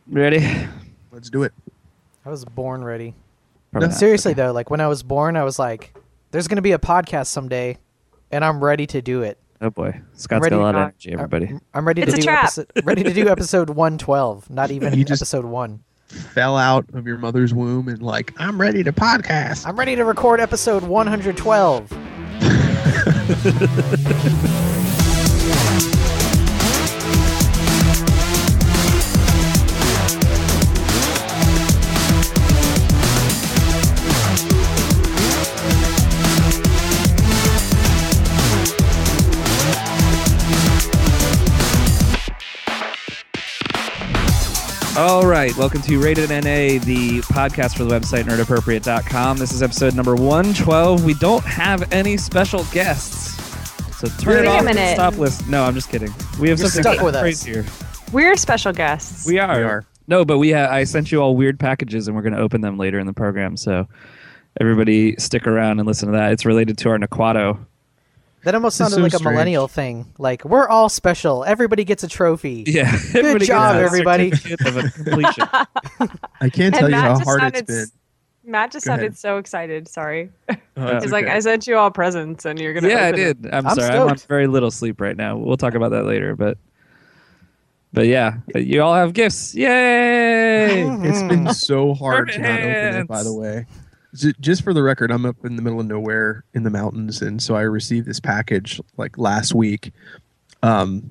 Ready? Let's do it. I was born ready. Probably No, not. seriously though, like when I was born, I was like, "There's going to be a podcast someday, and I'm ready to do it. Oh boy, Scott's ready- got a lot of energy. Everybody. I'm ready to It's a do trap. ready to do episode 112, not even You just- episode 1. Fell out of your mother's womb and like, I'm ready to podcast. I'm ready to record episode 112. All right, welcome to Rated NA, the podcast for the website nerdappropriate.com. This is episode number 112. We don't have any special guests, so turn it Wait a off and minute. stop listening. No, I'm just kidding. We have You're something stuck with us. crazier. We're special guests. We are. We are. No, but I sent you all weird packages, and we're going to open them later in the program. So everybody, stick around and listen to that. It's related to our Nequado. That almost This is sounded so like a strange. millennial thing. Like, we're all special. Everybody gets a trophy. Yeah. Good job, everybody. Of a completion. I can't tell And you Matt how just hard it's sounded been. Matt just Go ahead. sounded so excited. Sorry. It's He's like, okay. I sent you all presents, and you're gonna. Yeah, I open it." did. I'm I'm sorry. I'm on stoked. very little sleep right now. We'll talk about that later. But yeah, you all have gifts. Yay! It's been so hard to not open it, Hands. by the way. Just for the record, I'm up in the middle of nowhere in the mountains, and so I received this package like last week. And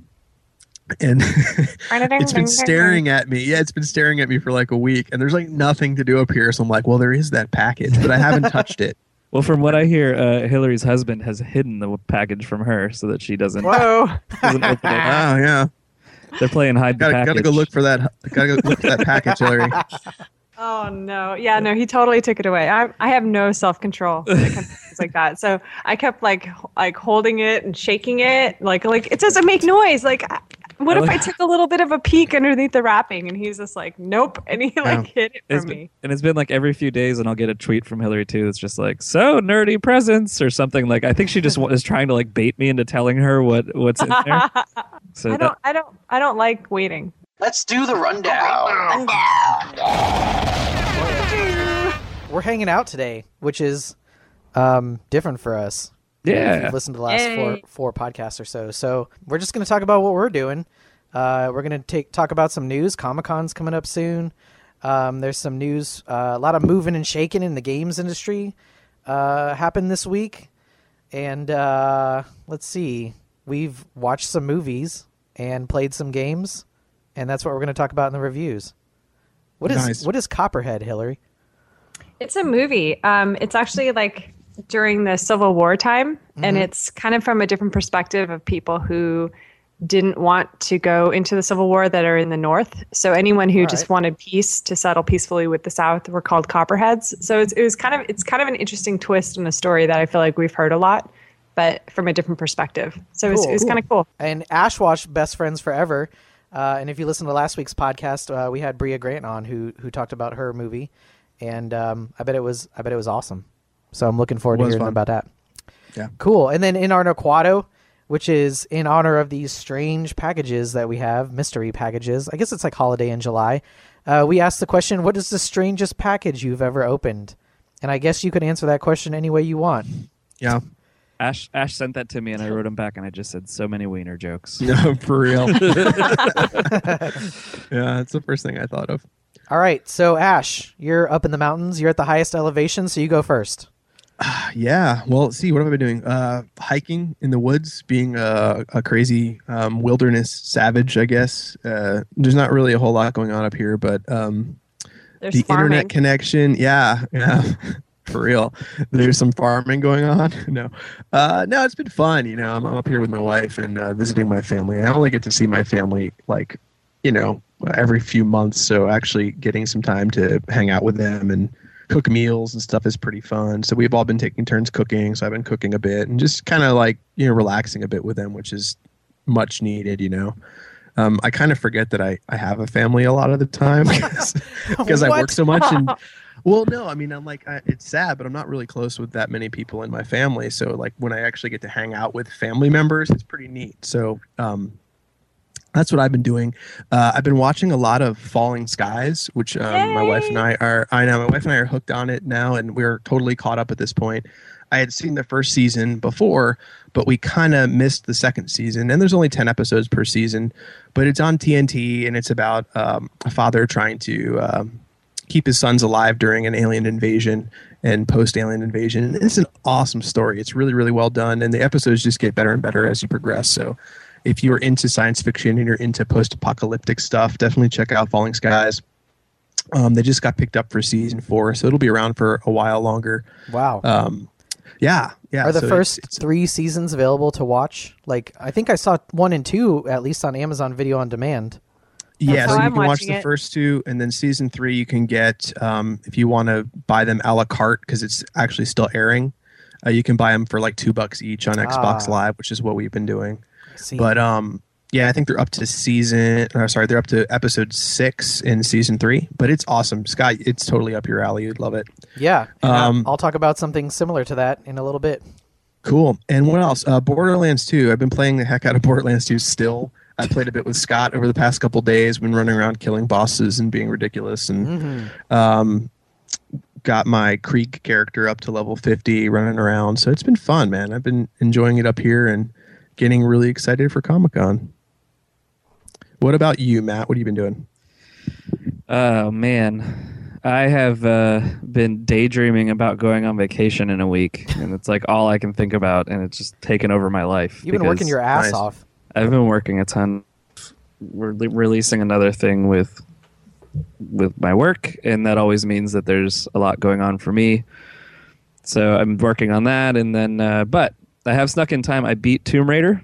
it's been staring at me. Yeah, it's been staring at me for like a week, and there's like nothing to do up here. So I'm like, well, there is that package, but I haven't touched it. Well, from what I hear, Hillary's husband has hidden the package from her so that she doesn't, Whoa. doesn't open it. Oh yeah, They're playing hide the package. gotta go look for that. Gotta go look for that package, Hillary. Oh no! Yeah, no, he totally took it away. I have no self control when it comes to things like that. So I kept like holding it and shaking it, like it doesn't make noise. Like, what if I took a little bit of a peek underneath the wrapping? And he's just like, nope, and he like hid it It's from been, me. and it's been like every few days, and I'll get a tweet from Hillary too. It's just like, so nerdy presents or something. Like, I think she just is trying to like bait me into telling her what's in there. So I don't like waiting. Let's do the rundown. We're hanging out today, which is different for us. If yeah. you've listened to the last Yay. four podcasts or so. So we're just going to talk about what we're doing. We're going to talk about some news. Comic-Con's coming up soon. There's some news. A lot of moving and shaking in the games industry happened this week. And let's see. We've watched some movies and played some games. And that's what we're going to talk about in the reviews. What is Copperhead, Hillary? It's a movie. It's actually like during the Civil War time, and it's kind of from a different perspective of people who didn't want to go into the Civil War that are in the North. So anyone who just wanted peace to settle peacefully with the South were called Copperheads. So it's kind of an interesting twist in a story that I feel like we've heard a lot, but from a different perspective. So it was kind of cool. And Ash watched Best Friends Forever. And if you listen to last week's podcast, we had Bria Grant on who talked about her movie, and I bet it was awesome. So I'm looking forward to hearing fun. about that. Yeah. Cool. And then in our Nequado, which is in honor of these strange packages that we have, mystery packages. I guess it's like holiday in July. We asked the question, what is the strangest package you've ever opened? And I guess you could answer that question any way you want. Yeah. Ash sent that to me, and I wrote him back, and I just said so many wiener jokes. No, for real. Yeah, that's the first thing I thought of. All right. So Ash, you're up in the mountains. You're at the highest elevation, so you go first. Yeah. Well, see, what have I been doing? Hiking in the woods, being a crazy wilderness savage, I guess. There's not really a whole lot going on up here, but There's the farming. internet connection, yeah. For real. There's some farming going on. No, it's been fun. You know, I'm up here with my wife and visiting my family. I only get to see my family like, every few months. So actually getting some time to hang out with them and cook meals and stuff is pretty fun. So we've all been taking turns cooking. So I've been cooking a bit and just kind of like, relaxing a bit with them, which is much needed, I kind of forget that I have a family a lot of the time because I work so much. And well, no, I mean, I'm like, it's sad, but I'm not really close with that many people in my family. So like when I actually get to hang out with family members, it's pretty neat. So That's what I've been doing. I've been watching a lot of Falling Skies, which my wife and I are. I know my wife and I are hooked on it now, and we're totally caught up at this point. I had seen the first season before, but we kind of missed the second season. And there's only 10 episodes per season, but it's on TNT, and it's about a father trying to keep his sons alive during an alien invasion and post-alien invasion. And it's an awesome story. It's really, really well done, and the episodes just get better and better as you progress. So if you're into science fiction and you're into post-apocalyptic stuff, definitely check out Falling Skies. They just got picked up for season 4, so it'll be around for a while longer. Wow. Yeah. Are the so first it's 3 seasons available to watch? Like, I think I saw 1 and 2 at least on Amazon Video on Demand. Yeah, how so you I'm can watch watching the it. first 2, and then season 3 you can get if you want to buy them a la carte because it's actually still airing. You can buy them for like $2 each on Xbox Live, which is what we've been doing. I see. But yeah, I think they're up to they're up to episode 6 in season 3. But it's awesome, Scott. It's totally up your alley. You'd love it. Yeah, and I'll talk about something similar to that in a little bit. Cool. And what else? Borderlands 2. I've been playing the heck out of Borderlands 2 still. I played a bit with Scott over the past couple days. Been running around killing bosses and being ridiculous, and got my Krieg character up to level 50, running around. So it's been fun, man. I've been enjoying it up here and getting really excited for Comic-Con. What about you, Matt? What have you been doing? Oh man, I have been daydreaming about going on vacation in a week, and it's like all I can think about, and it's just taken over my life. You've been working because your ass Nice. off. I've been working a ton. We're releasing another thing with my work, and that always means that there's a lot going on for me. So I'm working on that, and then but I have snuck in time. I beat Tomb Raider.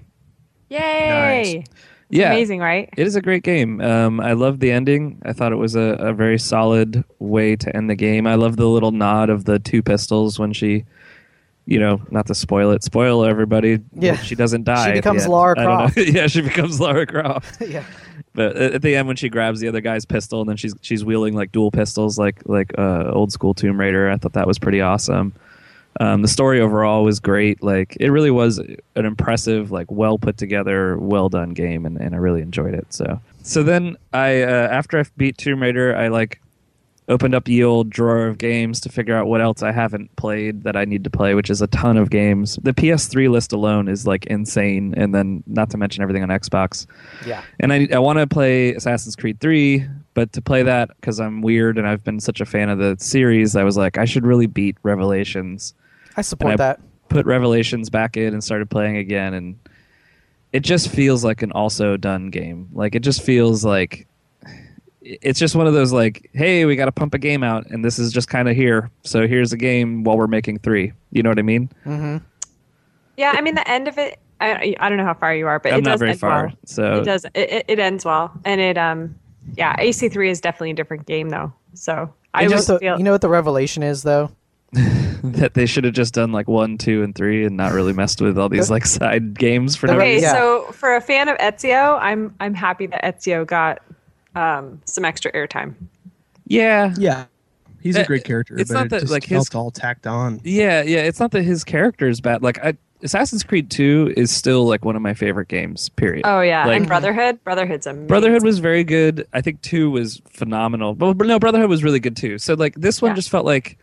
Yay! It's Yeah. amazing, right? It is a great game. I loved the ending. I thought it was a very solid way to end the game. I love the little nod of the 2 pistols when she, not to spoil everybody. Yeah. She doesn't die. She at the becomes end. Lara I don't know. Croft. Yeah, she becomes Lara Croft. Yeah. But at the end, when she grabs the other guy's pistol, and then she's wielding like dual pistols, like old school Tomb Raider. I thought that was pretty awesome. The story overall was great. Like, it really was an impressive, like, well put together, well done game, and I really enjoyed it. So then I after I beat Tomb Raider, I like opened up the old drawer of games to figure out what else I haven't played that I need to play, which is a ton of games. The PS3 list alone is like insane, and then not to mention everything on Xbox. Yeah. And I want to play Assassin's Creed 3, but to play that, because I'm weird and I've been such a fan of the series, I was like, I should really beat Revelations. I support And I that. Put Revelations back in and started playing again, and it just feels like an also done game. Like, it just feels like it's just one of those, like, hey, we got to pump a game out, and this is just kind of here. So here's a game while we're making 3. You know what I mean? Mm-hmm. Yeah, I mean the end of it. I don't know how far you are, but I'm it not does very end far. well. So It does. It ends well, and it yeah. AC3 is definitely a different game though. So I Just would feel. you know what the revelation is, though? that they should have just done like 1, 2, and 3 and not really messed with all these like side games for no Okay, reason. Yeah. so for a fan of Ezio, I'm happy that Ezio got some extra airtime. Yeah. Yeah, he's a great character. it's but not it that, just like, his- felt all tacked on. Yeah, it's not that his character is bad. Like, Assassin's Creed 2 is still like one of my favorite games, period. Oh yeah, Like, and Brotherhood's amazing. Brotherhood was very good. I think 2 was phenomenal. But no, Brotherhood was really good too. So like this one Yeah. just felt like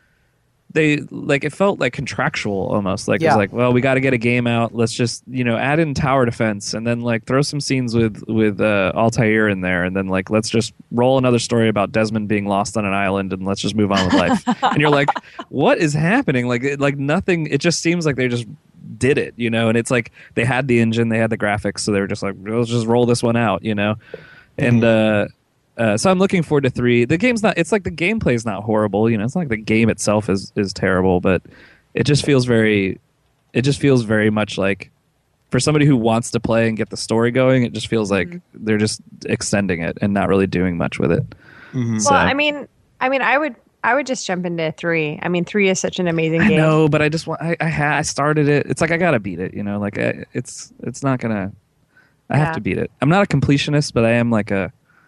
it felt like contractual almost. Like it Yeah. was like, well, we got to get a game out. Let's just, add in tower defense and then like throw some scenes with Altair in there, and then like let's just roll another story about Desmond being lost on an island, and let's just move on with life. And you're like, what is happening? Like nothing. It just seems like they just did it, and it's like they had the engine, they had the graphics, so they were just like, let's just roll this one out, and so I'm looking forward to 3. The game's not, it's like the gameplay is not horrible, it's not like the game itself is terrible, but it just feels very much like, for somebody who wants to play and get the story going, it just feels like they're just extending it and not really doing much with it. Mhm. So- Well, I mean, I would just jump into 3. I mean, 3 is such an amazing I game. know, but I just want, I started it. It's like I gotta beat it, like it's not gonna. I have Yeah. to beat it. I'm not a completionist, but I am like I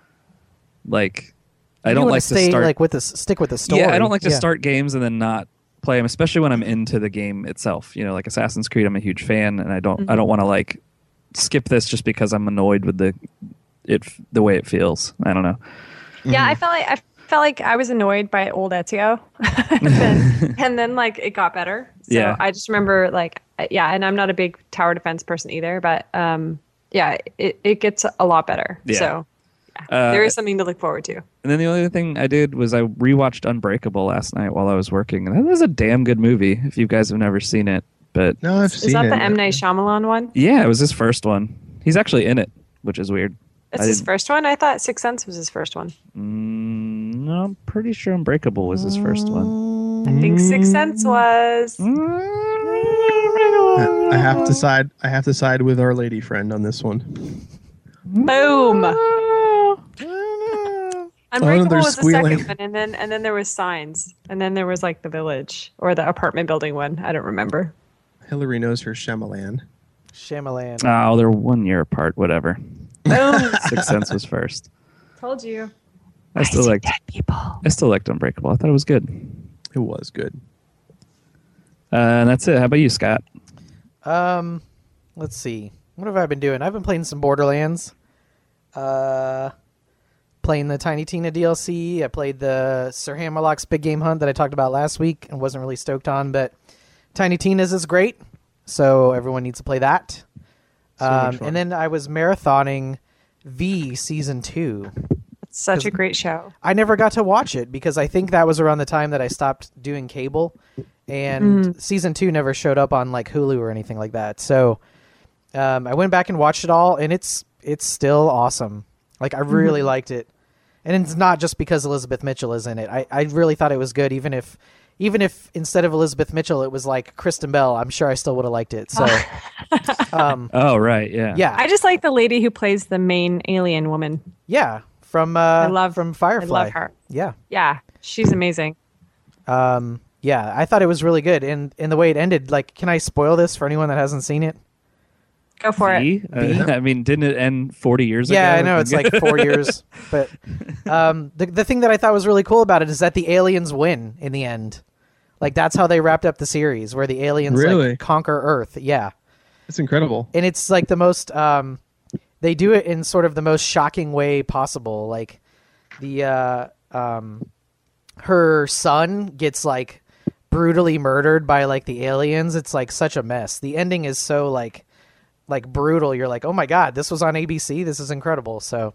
don't wanna like stay, to start. like stick with the story. Yeah, I don't like to Yeah. start games and then not play them, especially when I'm into the game itself. Like Assassin's Creed, I'm a huge fan, and I don't want to like skip this just because I'm annoyed with the way it feels. I don't know. Yeah, I felt like I was annoyed by old Ezio, and then like it got better. So Yeah. I just remember like and I'm not a big tower defense person either, but it gets a lot better. Yeah. So there is something to look forward to. And then the only thing I did was I rewatched Unbreakable last night while I was working, and that was a damn good movie. If you guys have never seen it, but No, I've seen Is that it. the M. Night Shyamalan one? yeah, it was his first one. He's actually in it, which is weird. It's his first one? I thought Sixth Sense was his first one. No, I'm pretty sure Unbreakable was his first one. I think Sixth Sense was. I have to side with Our Lady friend on this one. Boom. Unbreakable they're was the squealing. second one, and then there was Signs, and then there was like The Village or the apartment building one. I don't remember. Hillary knows her Shyamalan. Shyamalan. Oh, they're 1 year apart. Whatever. Boom. Sixth Sense was first. Told you. I still liked Unbreakable. I thought it was good. It was good. And that's it. How about you, Scott? Let's see. What have I been doing? I've been playing some Borderlands. Playing the Tiny Tina DLC. I played the Sir Hammerlock's Big Game Hunt that I talked about last week and wasn't really stoked on, but Tiny Tina's is great, so everyone needs to play that. much fun. And then I was marathoning V Season 2. It's such a great show. I never got to watch it because I think that was around the time that I stopped doing cable, and Season 2 never showed up on like Hulu or anything like that. So I went back and watched it all, and it's still awesome. Like, I really liked it. And it's not just because Elizabeth Mitchell is in it. I really thought it was good, even if instead of Elizabeth Mitchell it was like Kristen Bell, I'm sure I still would have liked it. So Oh, right. Yeah. yeah. I just like the lady who plays the main alien woman. Yeah. From from Firefly. I love her. Yeah. Yeah, she's amazing. Yeah, I thought it was really good, and the way it ended, like, can I spoil this for anyone that hasn't seen it? Go for it. V? I mean, didn't it end 40 years ago? Yeah, I know, it's like 4 years, but the thing that I thought was really cool about it is that the aliens win in the end. Like, that's how they wrapped up the series, where the aliens Really? like conquer Earth. Yeah, It's incredible. and it's like the most they do it in sort of the most shocking way possible. Like, the her son gets like brutally murdered by like the aliens. It's like such a mess. The ending is so like brutal. You're like, oh my god, this was on ABC. This is incredible. So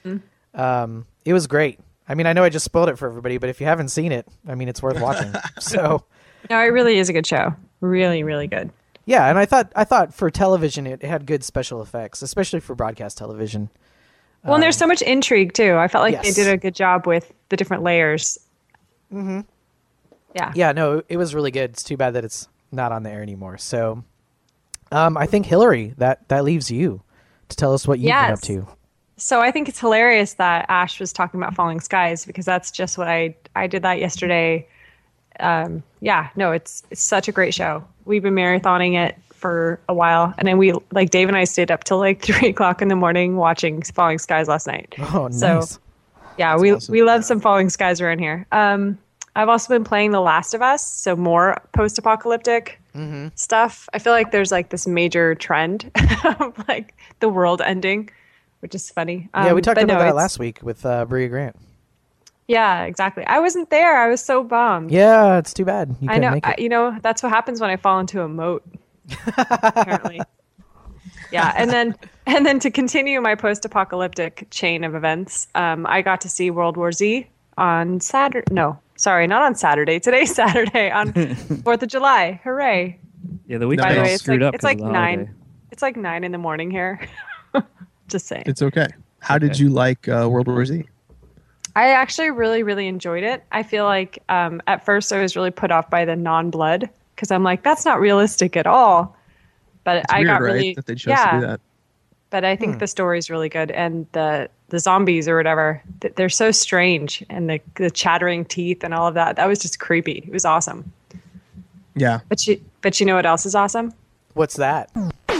it was great. I mean, I know I just spoiled it for everybody, but if you haven't seen it, I mean, it's worth watching. So No, it really is a good show. Really, really good. yeah, and I thought for television it had good special effects, especially for broadcast television. Well, and there's so much intrigue too. I felt like they yes. did a good job with the different layers. Mm-hmm. Yeah. Yeah, no, it was really good. It's too bad that it's not on the air anymore. So I think Hillary, that leaves you to tell us what you've been up Yes. to. So I think it's hilarious that Ash was talking about Falling Skies, because that's just what I did that yesterday. Yeah, no, it's such a great show. We've been marathoning it for a while, and then Dave and I stayed up till like 3:00 in the morning watching Falling Skies last night. Oh, nice. So yeah, we love some Falling Skies around here. I've also been playing The Last of Us, so more post-apocalyptic stuff. I feel like there's like this major trend of like the world ending, which is funny. Yeah, we talked but about no, that it's- last week with Bria Grant. Yeah, exactly. I wasn't there. I was so bummed. Yeah, it's too bad. You I couldn't know. make it. You know, that's what happens when I fall into a moat. Apparently. Yeah, and then to continue my post-apocalyptic chain of events, I got to see World War Z on Saturday. No, sorry, not on Saturday. Today's Saturday on 4th of July. Hooray! Yeah, the week By the got way, all screwed up. it's 'cause like of the 9. holiday. It's like 9 in the morning here. Just saying. It's okay. How did you like World War Z? I actually really, really enjoyed it. I feel like at first I was really put off by the non-blood, because I'm like, that's not realistic at all. But It's I weird, got right? really, That they chose to do that. But I think the story's really good, and the zombies or whatever, they're so strange, and the chattering teeth and all of that. That was just creepy. It was awesome. Yeah. But you know what else is awesome? What's that?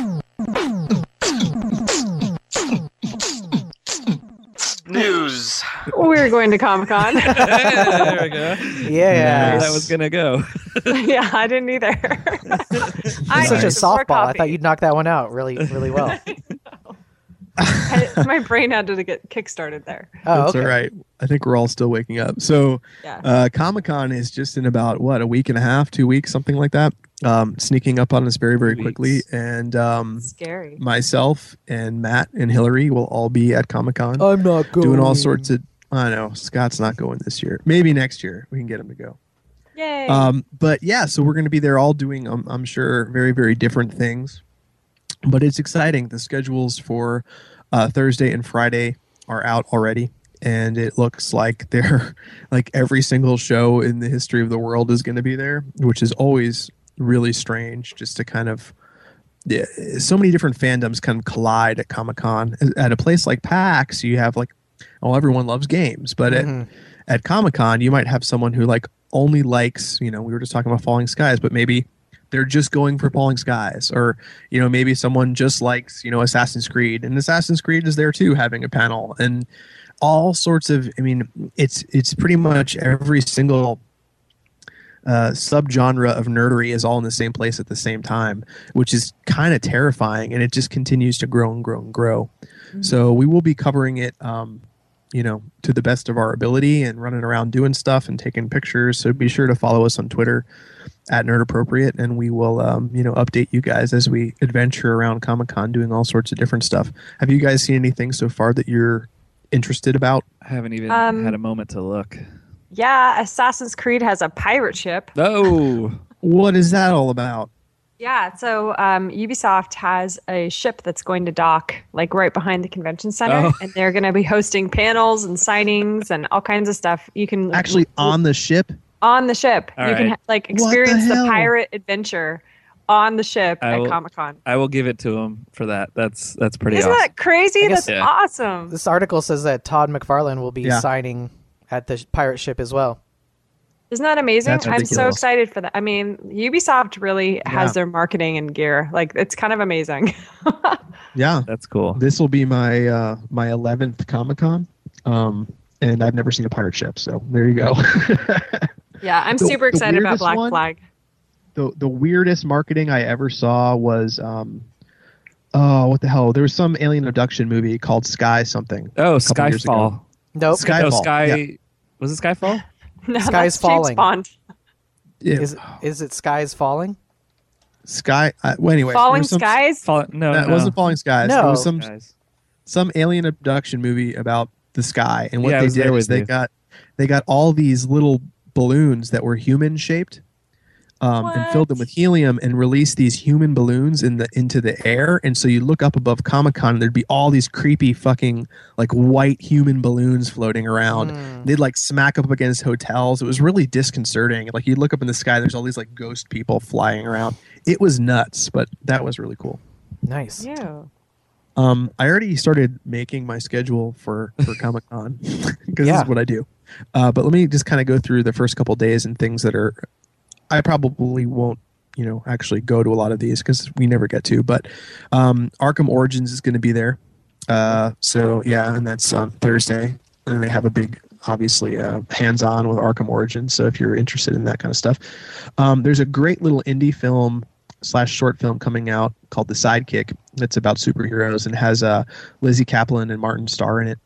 News. We're going to Comic-Con. There we go. Yeah, Where that was gonna go. Yeah, I didn't either. It's such a softball. I thought you'd knock that one out really, really well. My brain had to get kickstarted there. Oh, That's okay. all right. I think we're all still waking up. So, Yeah. Comic-Con is just in about a week and a half, 2 weeks, something like that. Sneaking up on us very, very 2 quickly. weeks. And Scary. myself and Matt and Hillary will all be at Comic-Con I'm not going. doing all sorts of. I know Scott's not going this year. Maybe next year we can get him to go. Yay. But yeah, so we're going to be there all doing, I'm sure, very, very different things. But it's exciting. The schedules for Thursday and Friday are out already. And it looks like they're like every single show in the history of the world is going to be there, which is always really strange just to kind of. Yeah, so many different fandoms kind of collide at Comic-Con. At a place like PAX, you have like, everyone loves games. But at Comic-Con, you might have someone who like only likes, we were just talking about Falling Skies, but maybe they're just going for Falling Skies, or maybe someone just likes Assassin's Creed, and Assassin's Creed is there too, having a panel, and all sorts of. I mean, it's pretty much every single subgenre of nerdery is all in the same place at the same time, which is kind of terrifying, and it just continues to grow and grow and grow. So we will be covering it. To the best of our ability and running around doing stuff and taking pictures. So be sure to follow us on Twitter at Nerd Appropriate, and we will, update you guys as we adventure around Comic-Con doing all sorts of different stuff. Have you guys seen anything so far that you're interested about? I haven't even had a moment to look. Yeah, Assassin's Creed has a pirate ship. Oh, What is that all about? Yeah, so Ubisoft has a ship that's going to dock like right behind the convention center, and they're going to be hosting panels and signings and all kinds of stuff. You can Actually on the ship? on the ship. All you can right. like experience the hell? pirate adventure on the ship I at will- Comic-Con. I will give it to him for that. That's pretty Isn't awesome. that crazy? I guess- That's Yeah. awesome. This article says that Todd McFarlane will be Yeah. signing at the pirate ship as well. Isn't that amazing? That's I'm so ridiculous. excited for that. I mean, Ubisoft really has Yeah. their marketing in gear. Like, it's kind of amazing. Yeah. That's cool. This will be my my 11th Comic-Con. And I've never seen a pirate ship, so there you go. Yeah, I'm The- super the excited about weirdest Black one- Flag. The weirdest marketing I ever saw was what the hell? There was some alien abduction movie called Sky something. Oh, couple years ago. Skyfall. Nope. Sky- No, Skyfall, Sky. yeah. Was it Skyfall? No, Sky's that's falling. James Bond. Yeah. Is it Skies Falling? Sky. Well, anyway, there Falling was some- Skies? No, No, it wasn't Falling Skies. No. It was some Guys. some alien abduction movie about the sky, and what Yeah, I they was there did with is they you. got all these little balloons that were human shaped, and filled them with helium, and released these human balloons into the air. And so you look up above Comic-Con, and there'd be all these creepy fucking like white human balloons floating around. They'd like smack up against hotels. It was really disconcerting. Like you look up in the sky, there's all these like ghost people flying around. It was nuts, but that was really cool. Nice. Ew. I already started making my schedule for Comic-Con because this Yeah. is what I do. But let me just kind of go through the first couple days and things that are. I probably won't, actually go to a lot of these because we never get to. But Arkham Origins is going to be there. So yeah, and that's on Thursday, and they have a big, obviously, hands-on with Arkham Origins. So if you're interested in that kind of stuff, there's a great little indie film / short film coming out called The Sidekick. That's about superheroes and has Lizzie Kaplan and Martin Starr in it.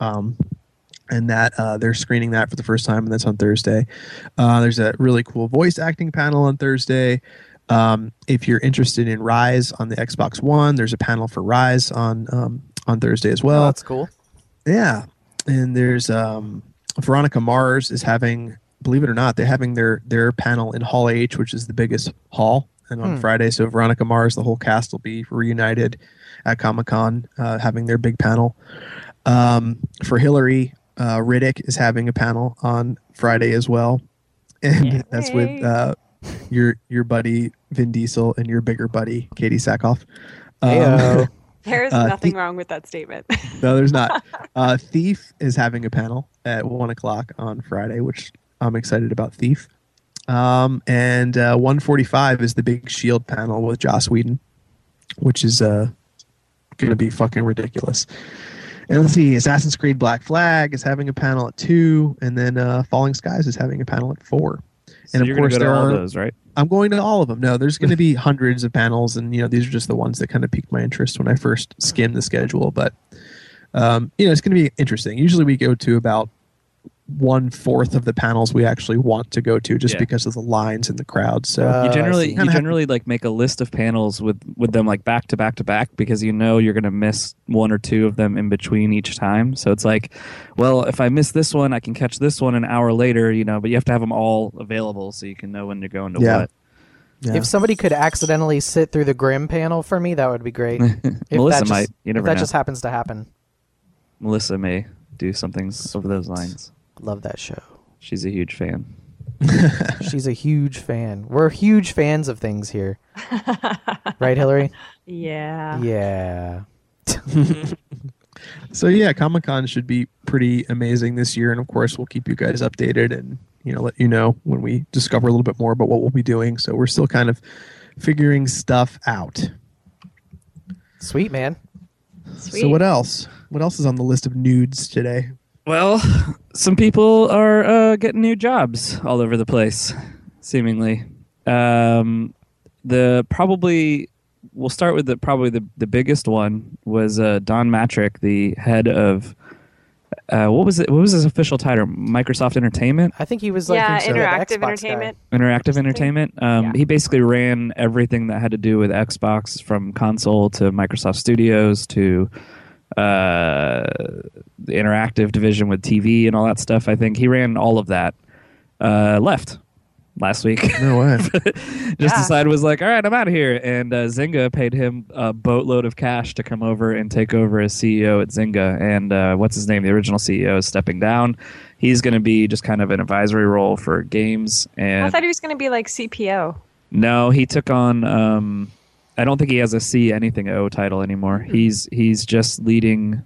And that they're screening that for the first time, and that's on Thursday. There's a really cool voice acting panel on Thursday. If you're interested in Rise on the Xbox One, there's a panel for Rise on Thursday as Oh, well. that's cool. Yeah, and there's Veronica Mars is having, believe it or not, they're having their panel in Hall H, which is the biggest hall, and on Friday. So Veronica Mars, the whole cast will be reunited at Comic-Con, having their big panel. For Hillary, Riddick is having a panel on Friday as well, and that's with your buddy Vin Diesel and your bigger buddy Katie Sackhoff. Heyo. There's nothing wrong with that statement. No, there's not. Thief is having a panel at 1:00 on Friday, which I'm excited about. Thief, and 1:45 is the big Shield panel with Joss Whedon, which is going to be fucking ridiculous. And let's see, Assassin's Creed Black Flag is having a panel at 2, and then Falling Skies is having a panel at 4. So And you're of course, going to go there to all are. those, right? I'm going to all of them. No, there's going to be hundreds of panels, and these are just the ones that kind of piqued my interest when I first skimmed the schedule. But it's going to be interesting. Usually, we go to about 1/4 of the panels we actually want to go to, just Yeah. because of the lines and the crowd. So Oh, You I generally see. you generally like make a list of panels with them like back to back to back, because you're going to miss one or two of them in between each time. So it's like, well, if I miss this one, I can catch this one an hour later, but you have to have them all available so you can know when you're going to Yeah. what. yeah. If somebody could accidentally sit through the Grimm panel for me, that would be great. If Melissa that just, might. You if never that know. just happens to happen. Melissa may do something over those lines. Love that show. She's a huge fan. She's a huge fan. We're huge fans of things here. Right, Hillary? Yeah. Yeah. So yeah, Comic-Con should be pretty amazing this year, and of course we'll keep you guys updated and let you know when we discover a little bit more about what we'll be doing. So we're still kind of figuring stuff out. Sweet, man. Sweet. So what else? What else is on the list of nudes today? Well, some people are getting new jobs all over the place, seemingly. We'll start with the biggest one was Don Matrick, the head of what was his official title? Microsoft Entertainment, I think he was like Yeah, the interactive Xbox guy. entertainment. Interactive Something. Entertainment. Yeah. He basically ran everything that had to do with Xbox, from console to Microsoft Studios to the interactive division with TV and all that stuff. I think he ran all of that. Left last week. No way. Decided, was like, all right, I'm out of here. And Zynga paid him a boatload of cash to come over and take over as CEO at Zynga. And what's his name? The original CEO is stepping down. He's going to be just kind of an advisory role for games. I And thought he was going to be like CPO. no, he took on. I don't think he has a C anything O title anymore. He's just leading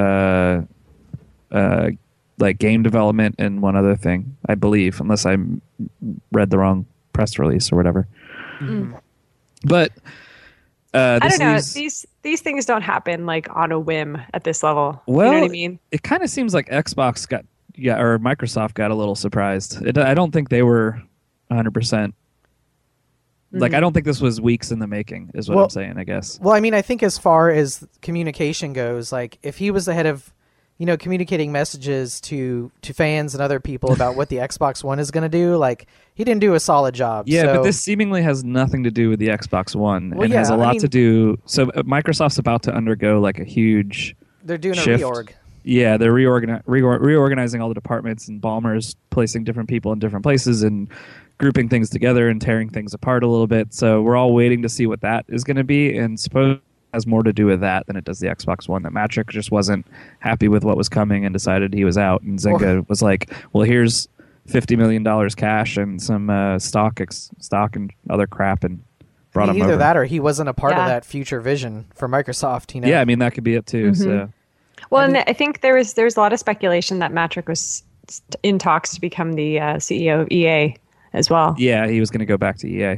like game development and one other thing, I believe, unless I read the wrong press release or whatever. But I this don't know. leaves- These things don't happen like on a whim at this level. Well, you know what I mean? it kind of seems like Xbox or Microsoft got a little surprised. I don't think they were 100%. Like, I don't think this was weeks in the making, is what Well- I'm saying, I guess. Well, I mean, I think as far as communication goes, like if he was the head of, communicating messages to fans and other people about what the Xbox One is going to do, like he didn't do a solid job. Yeah, so, but this seemingly has nothing to do with the Xbox One. Well, It yeah, has a I lot mean- to do. So Microsoft's about to undergo like a huge they're doing shift. a reorg. Yeah, they're reorganizing all the departments, and Ballmer's placing different people in different places and grouping things together and tearing things apart a little bit. So we're all waiting to see what that is going to be, and suppose it has more to do with that than it does the Xbox One. That Matrick just wasn't happy with what was coming and decided he was out, and Zynga was like, well, here's $50 million cash and some stock and other crap, and brought him Either over. that or he wasn't a part of Yeah. that future vision for Microsoft. Yeah, I mean, that could be it too. So Well, and I think there's a lot of speculation that Matrick was in talks to become the CEO of EA as well. yeah, he was going to go back to EA.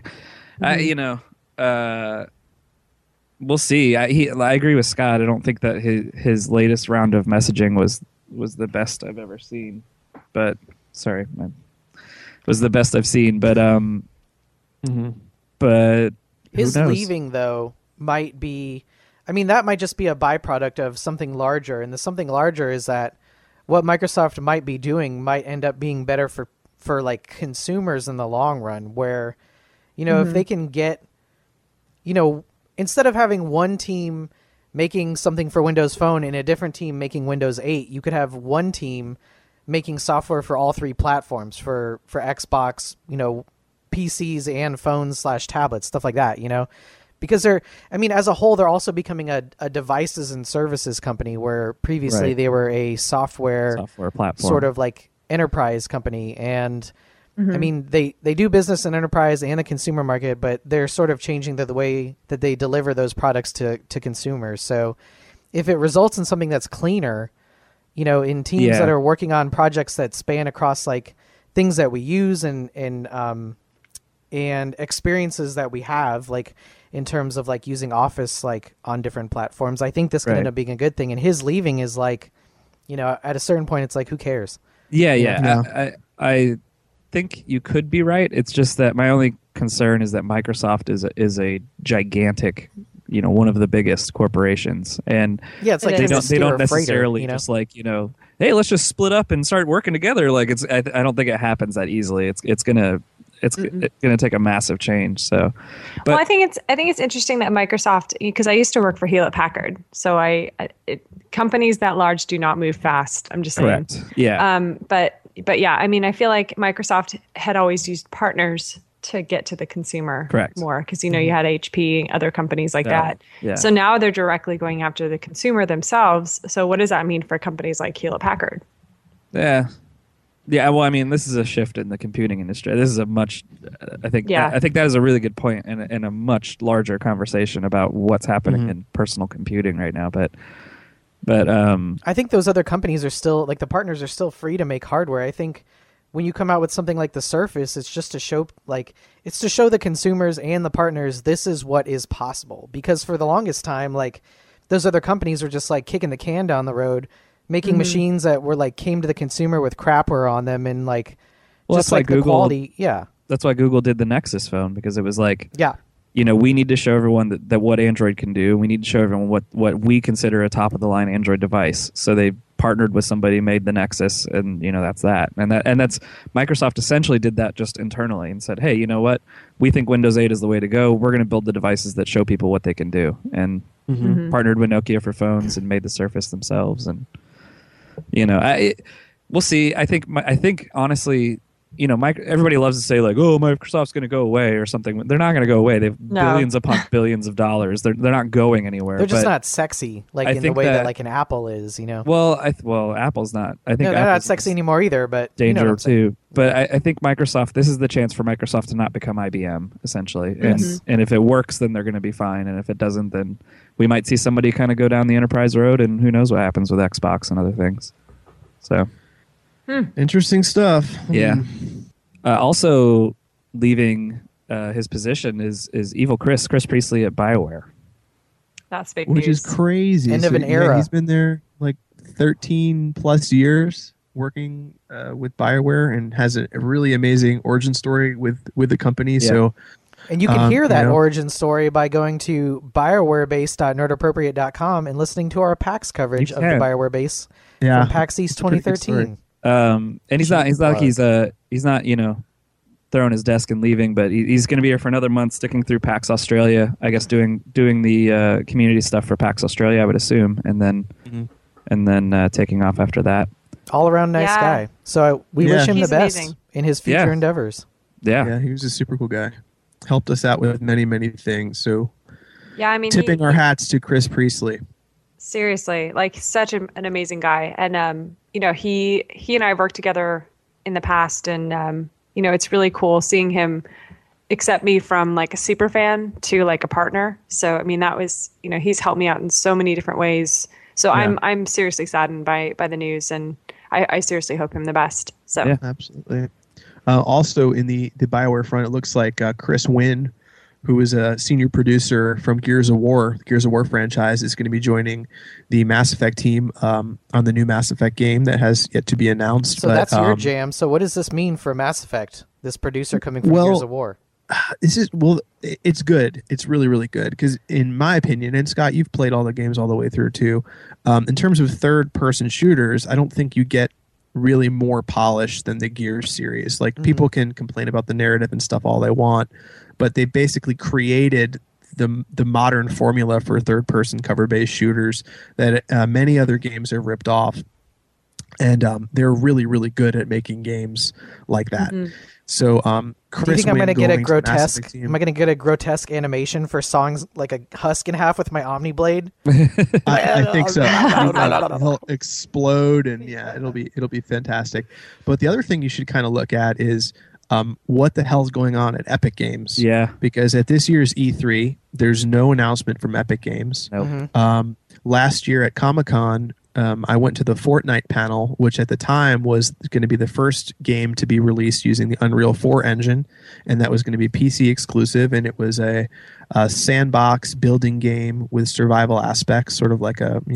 We'll see. I agree with Scott. I don't think that his latest round of messaging was the best I've ever seen. But sorry, man, was the best I've seen. But but His who knows? leaving, though, might be... I mean, that might just be a byproduct of something larger. And the something larger is that what Microsoft might be doing might end up being better for like, consumers in the long run, where, if they can get... instead of having one team making something for Windows Phone and a different team making Windows 8, you could have one team making software for all three platforms, for Xbox, PCs and phones / tablets, stuff like that, because as a whole, they're also becoming a devices and services company, where previously Right. they were a software platform, sort of like enterprise company. And I mean, they do business in enterprise and the consumer market, but they're sort of changing the way that they deliver those products to consumers. So if it results in something that's cleaner, in teams Yeah. that are working on projects that span across like things that we use and experiences that we have, like in terms of like using Office like on different platforms, I think this could Right. end up being a good thing. And his leaving is like, at a certain point, it's like, who cares? Yeah. Yeah. I think you could be right. It's just that my only concern is that Microsoft is a gigantic, one of the biggest corporations, and Yeah, it's like They they don't a freighter, necessarily just like hey, let's just split up and start working together. Like I don't think it happens that easily. It's gonna take a massive change. So, but Well, I think it's interesting that Microsoft, because I used to work for Hewlett Packard, so companies that large do not move fast. I'm just saying. correct. Yeah. But yeah, I mean, I feel like Microsoft had always used partners to get to the consumer Correct. more, because you had HP, other companies like Yeah. that. Yeah. So now they're directly going after the consumer themselves. So what does that mean for companies like Hewlett Packard? Yeah. Yeah, well, I mean, this is a shift in the computing industry. This is a much, I think that is a really good point and a much larger conversation about what's happening in personal computing right now. But I think those other companies are still, like, the partners are still free to make hardware. I think when you come out with something like the Surface, it's just to show, it's to show the consumers and the partners this is what is possible. Because for the longest time, like, those other companies were just, like, kicking the can down the road, making machines that were, like, came to the consumer with crapware on them and, like, Well, just that's why like the Google- quality. Yeah. that's why Google did the Nexus phone, because it was like, Yeah. we need to show everyone that what Android can do. We need to show everyone what we consider a top of the line Android device. So they partnered with somebody, made the Nexus, and that's that. And that's Microsoft essentially did that just internally and said, hey, you know what? We think Windows 8 is the way to go. We're going to build the devices that show people what they can do. And partnered with Nokia for phones and made the Surface themselves. And we'll see. I think honestly, everybody loves to say like, oh, Microsoft's going to go away or something. They're not going to go away. They have billions upon billions of dollars. They're not going anywhere. They're just but not sexy, like I in the think way that that- like an Apple is, Well, Apple's not. I think No, they're not Apple's sexy anymore either, but you know danger what I'm saying. too. But I think Microsoft. This is the chance for Microsoft to not become IBM essentially. And if it works, then they're going to be fine. And if it doesn't, then we might see somebody kind of go down the enterprise road. And who knows what happens with Xbox and other things. So Interesting stuff. yeah. Also leaving his position is evil Chris Priestley at BioWare. That's big Which news. is crazy. End of an era. He's been there like 13 plus years working with BioWare and has a really amazing origin story with the company. Yeah. So And you can hear that you know. origin story by going to BiowareBase.nerdappropriate.com and listening to our PAX coverage of the can. BioWare base yeah, from PAX East It's a pretty good 2013. And he's not like he's not throwing his desk and leaving, but he's going to be here for another month, sticking through PAX Australia. I guess doing the community stuff for PAX Australia, I would assume, and then taking off after that. All around nice Yeah. guy. So we Yeah. wish him the He's best amazing. in his future Yeah. endeavors. yeah, he was a super cool guy. Helped us out with many things. So Yeah, I mean, tipping our hats to Chris Priestley. seriously, like such an amazing guy. And he and I have worked together in the past, and it's really cool seeing him accept me from like a super fan to like a partner. So I mean, that was he's helped me out in so many different ways. So Yeah. I'm seriously saddened by the news, and I seriously hope him the best. So Yeah. Absolutely. Also, in the BioWare front, it looks like Chris Wynn, who is a senior producer from the Gears of War franchise, is going to be joining the Mass Effect team on the new Mass Effect game that has yet to be announced. So But, that's your jam. So what does this mean for Mass Effect? This producer coming from Well, Gears of War. It's good. It's really, really good because, in my opinion, and Scott, you've played all the games all the way through too. In terms of third-person shooters, I don't think you get really more polished than the Gears series. Like people can complain about the narrative and stuff all they want, but they basically created the modern formula for third-person cover-based shooters that many other games have ripped off, and they're really, really good at making games like that. So, Chris Do you think I'm Wynn going to get a going to Mass grotesque? Effect team- Am I going to get a grotesque animation for songs like a husk in half with my Omni Blade? I think so. He'll explode, and yeah, it'll be fantastic. But the other thing you should kind of look at is what the hell's going on at Epic Games? Yeah. Because at this year's E3, there's no announcement from Epic Games. Nope. Last year at Comic-Con, I went to the Fortnite panel, which at the time was going to be the first game to be released using the Unreal 4 engine, and that was going to be PC exclusive, and it was a sandbox building game with survival aspects, sort of like a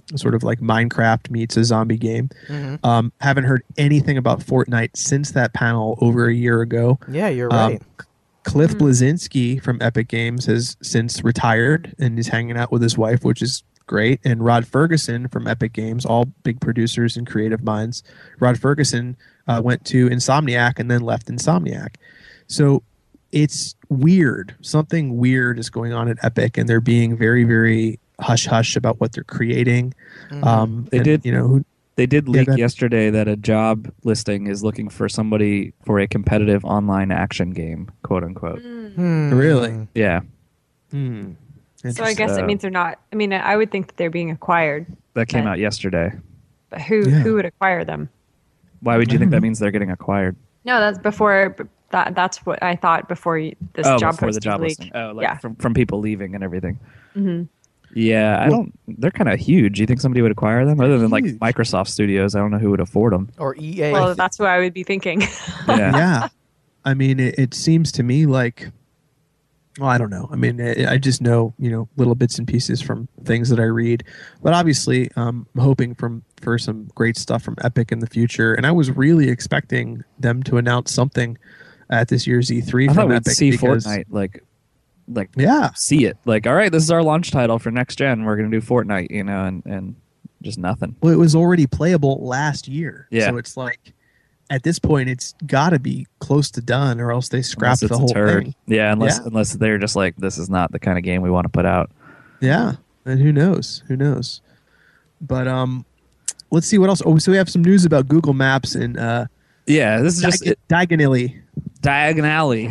sort of like Minecraft meets a zombie game. Haven't heard anything about Fortnite since that panel over a year ago. Yeah, you're right. Cliff Blazinski from Epic Games has since retired and is hanging out with his wife, which is great. And Rod Ferguson from Epic Games, all big producers and creative minds. Rod Ferguson went to Insomniac and then left Insomniac. So it's weird. Something weird is going on at Epic, and they're being very, very hush hush about what they're creating. They did leak yesterday that a job listing is looking for somebody for a competitive online action game, quote unquote. Really? Yeah. So I guess it means they're not. I mean, I would think that they're being acquired. That came out yesterday. But who would acquire them? Why would you think that means they're getting acquired? No, that's before. That's what I thought before this job before the job leaked. listing. Oh, like from people leaving and everything. Mm-hmm. Yeah, they're kind of huge. You think somebody would acquire them other than like Microsoft Studios? I don't know who would afford them. Or EA. Well, that's what I would be thinking. Yeah. I mean, it seems to me like, well, I don't know. I mean, I just know, little bits and pieces from things that I read. But obviously, I'm hoping for some great stuff from Epic in the future. And I was really expecting them to announce something at this year's E3 I thought from we'd Epic. see Fortnite, like see it. Like, all right, this is our launch title for next gen. We're going to do Fortnite, and just nothing. Well, it was already playable last year. Yeah. So it's like, at this point, it's got to be close to done, or else they scrapped the whole thing. Yeah, unless they're just like, this is not the kind of game we want to put out. Yeah, and who knows? Who knows? But let's see what else. Oh, so we have some news about Google Maps and this is just Diagon Alley. Diagon Alley.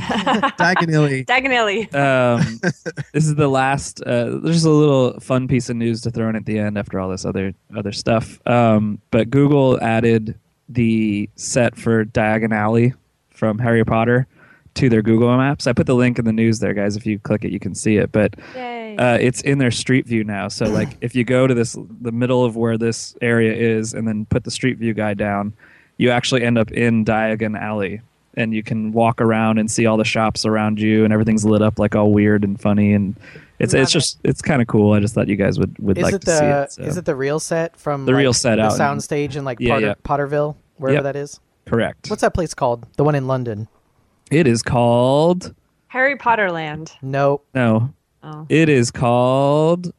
This is the last. There's a little fun piece of news to throw in at the end after all this other stuff. But Google added the set for Diagon Alley from Harry Potter to their Google Maps. I put the link in the news there, guys. If you click it, you can see it. But it's in their Street View now. So like, if you go to the middle of where this area is, and then put the Street View guide down, you actually end up in Diagon Alley. And you can walk around and see all the shops around you, and everything's lit up like all weird and funny, and it's kind of cool. I just thought you guys would like to see it. So. Is it the real set from the real set out soundstage in like Potterville, wherever that is? Correct. What's that place called? The one in London. It is called Harry Potter Land. Nope. No. Oh. It is called.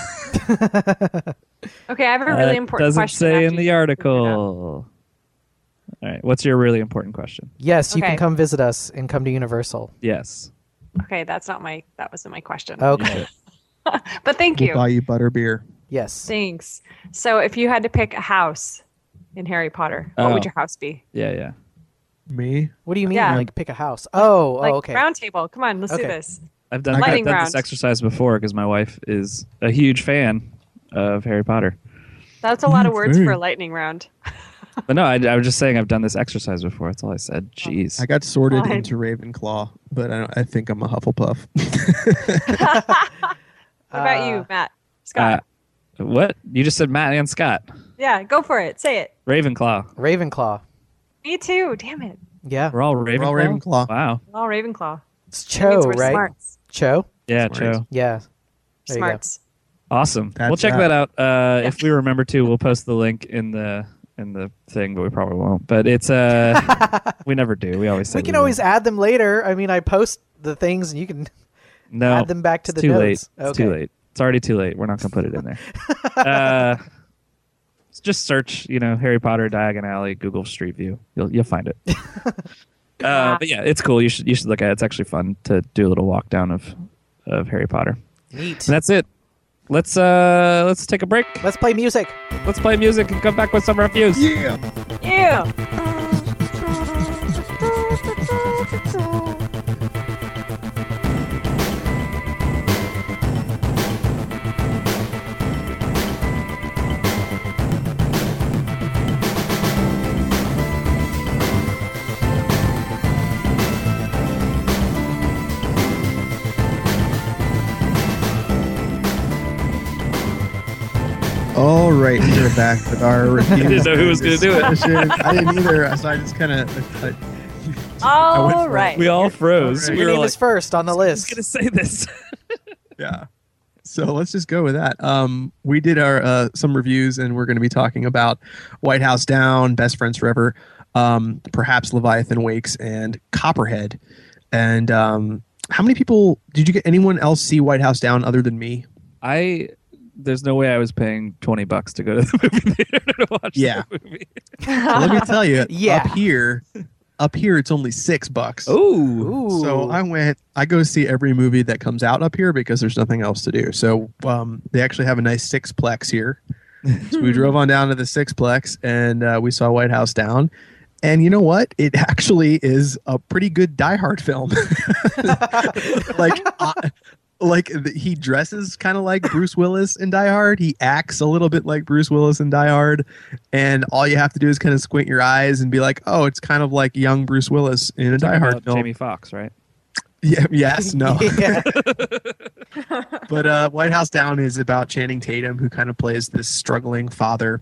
Okay, I have a really important question. Doesn't say in the article. All right. What's your really important question? Yes, you can come visit us and come to Universal. Yes. Okay, that wasn't my question. Okay. But thank you. We'll buy you butterbeer. Yes. Thanks. So if you had to pick a house in Harry Potter, what would your house be? Yeah. Me? What do you mean? Yeah. Like pick a house? Oh, okay. Round table. Come on, let's do this. I've done this exercise before because my wife is a huge fan of Harry Potter. That's a lot of words for a lightning round. But no, I was just saying I've done this exercise before. That's all I said. Jeez. I got sorted into Ravenclaw, but I think I'm a Hufflepuff. What about you, Matt? Scott? What? You just said Matt and Scott. Yeah, go for it. Say it. Ravenclaw. Me too. Damn it. Yeah. We're all Ravenclaw? Wow. We're all Ravenclaw. It's Cho, right? Smarts. Cho? Yeah, Smarts. Cho. Yeah. There Smarts. Awesome. We'll check that out. If we remember to, we'll post the link in the thing, but we probably won't. But it's we never do. We always say we can always add them later. I mean, I post the things and you can add them back to the notes. It's too late. It's already too late. We're not going to put it in there. Just search, Harry Potter Diagon Alley, Google Street View. You'll find it. But yeah, it's cool. You should look at it. It's actually fun to do a little walk down of Harry Potter. Neat. And that's it. Let's take a break. Let's play music. Let's play music and come back with some reviews. Yeah. All right, we're back with our review. I didn't know who was going to do it. I didn't either, so I just kind of... All right. We all froze. Your name is first on the list. I was going to say this. Yeah. So let's just go with that. We did our some reviews, and we're going to be talking about White House Down, Best Friends Forever, perhaps Leviathan Wakes, and Copperhead. And how many people did you get? Anyone else see White House Down other than me? There's no way I was paying $20 to go to the movie theater to watch Yeah. the movie. Let me tell you, Yeah. up here it's only $6. Ooh. Ooh. So I go see every movie that comes out up here because there's nothing else to do. So they actually have a nice sixplex here. So we drove on down to the sixplex and we saw White House Down. And you know what? It actually is a pretty good Die Hard film. He dresses kind of like Bruce Willis in Die Hard. He acts a little bit like Bruce Willis in Die Hard. And all you have to do is kind of squint your eyes and be like, oh, it's kind of like young Bruce Willis in a Die Hard film. Jamie Foxx, right? Yeah, yes, no. Yeah. But White House Down is about Channing Tatum, who kind of plays this struggling father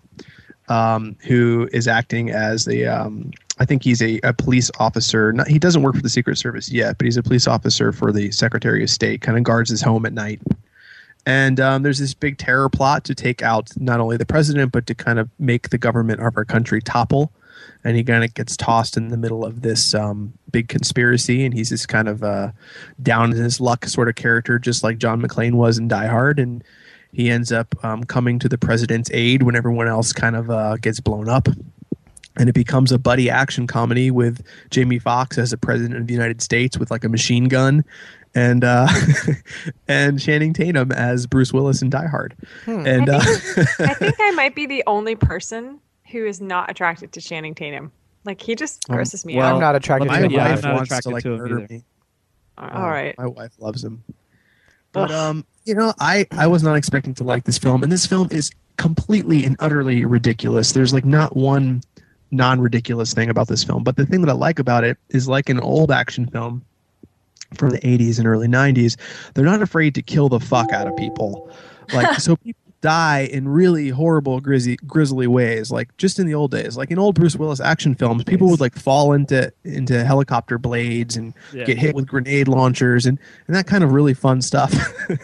who is acting as I think he's a police officer. He doesn't work for the Secret Service yet, but he's a police officer for the Secretary of State, kind of guards his home at night. And there's this big terror plot to take out not only the president, but to kind of make the government of our country topple. And he kind of gets tossed in the middle of this big conspiracy. And he's this kind of down in his luck sort of character, just like John McClane was in Die Hard. And he ends up coming to the president's aid when everyone else kind of gets blown up. And it becomes a buddy action comedy with Jamie Foxx as the president of the United States with like a machine gun, and and Channing Tatum as Bruce Willis in Die Hard. And I think I might be the only person who is not attracted to Channing Tatum. Like he just grosses me I'm out. not attracted to my him. Yeah, I'm wife not wants attracted to like to him murder either. me. All right. My wife loves him. But I was not expecting to like this film, and this film is completely and utterly ridiculous. There's like not one non-ridiculous thing about this film, but the thing that I like about it is, like an old action film from the 80s and early 90s, they're not afraid to kill the fuck out of people. Like, so people die in really horrible, grisly ways, like just in the old days. Like in old Bruce Willis action films, people would like fall into helicopter blades and get hit with grenade launchers and that kind of really fun stuff.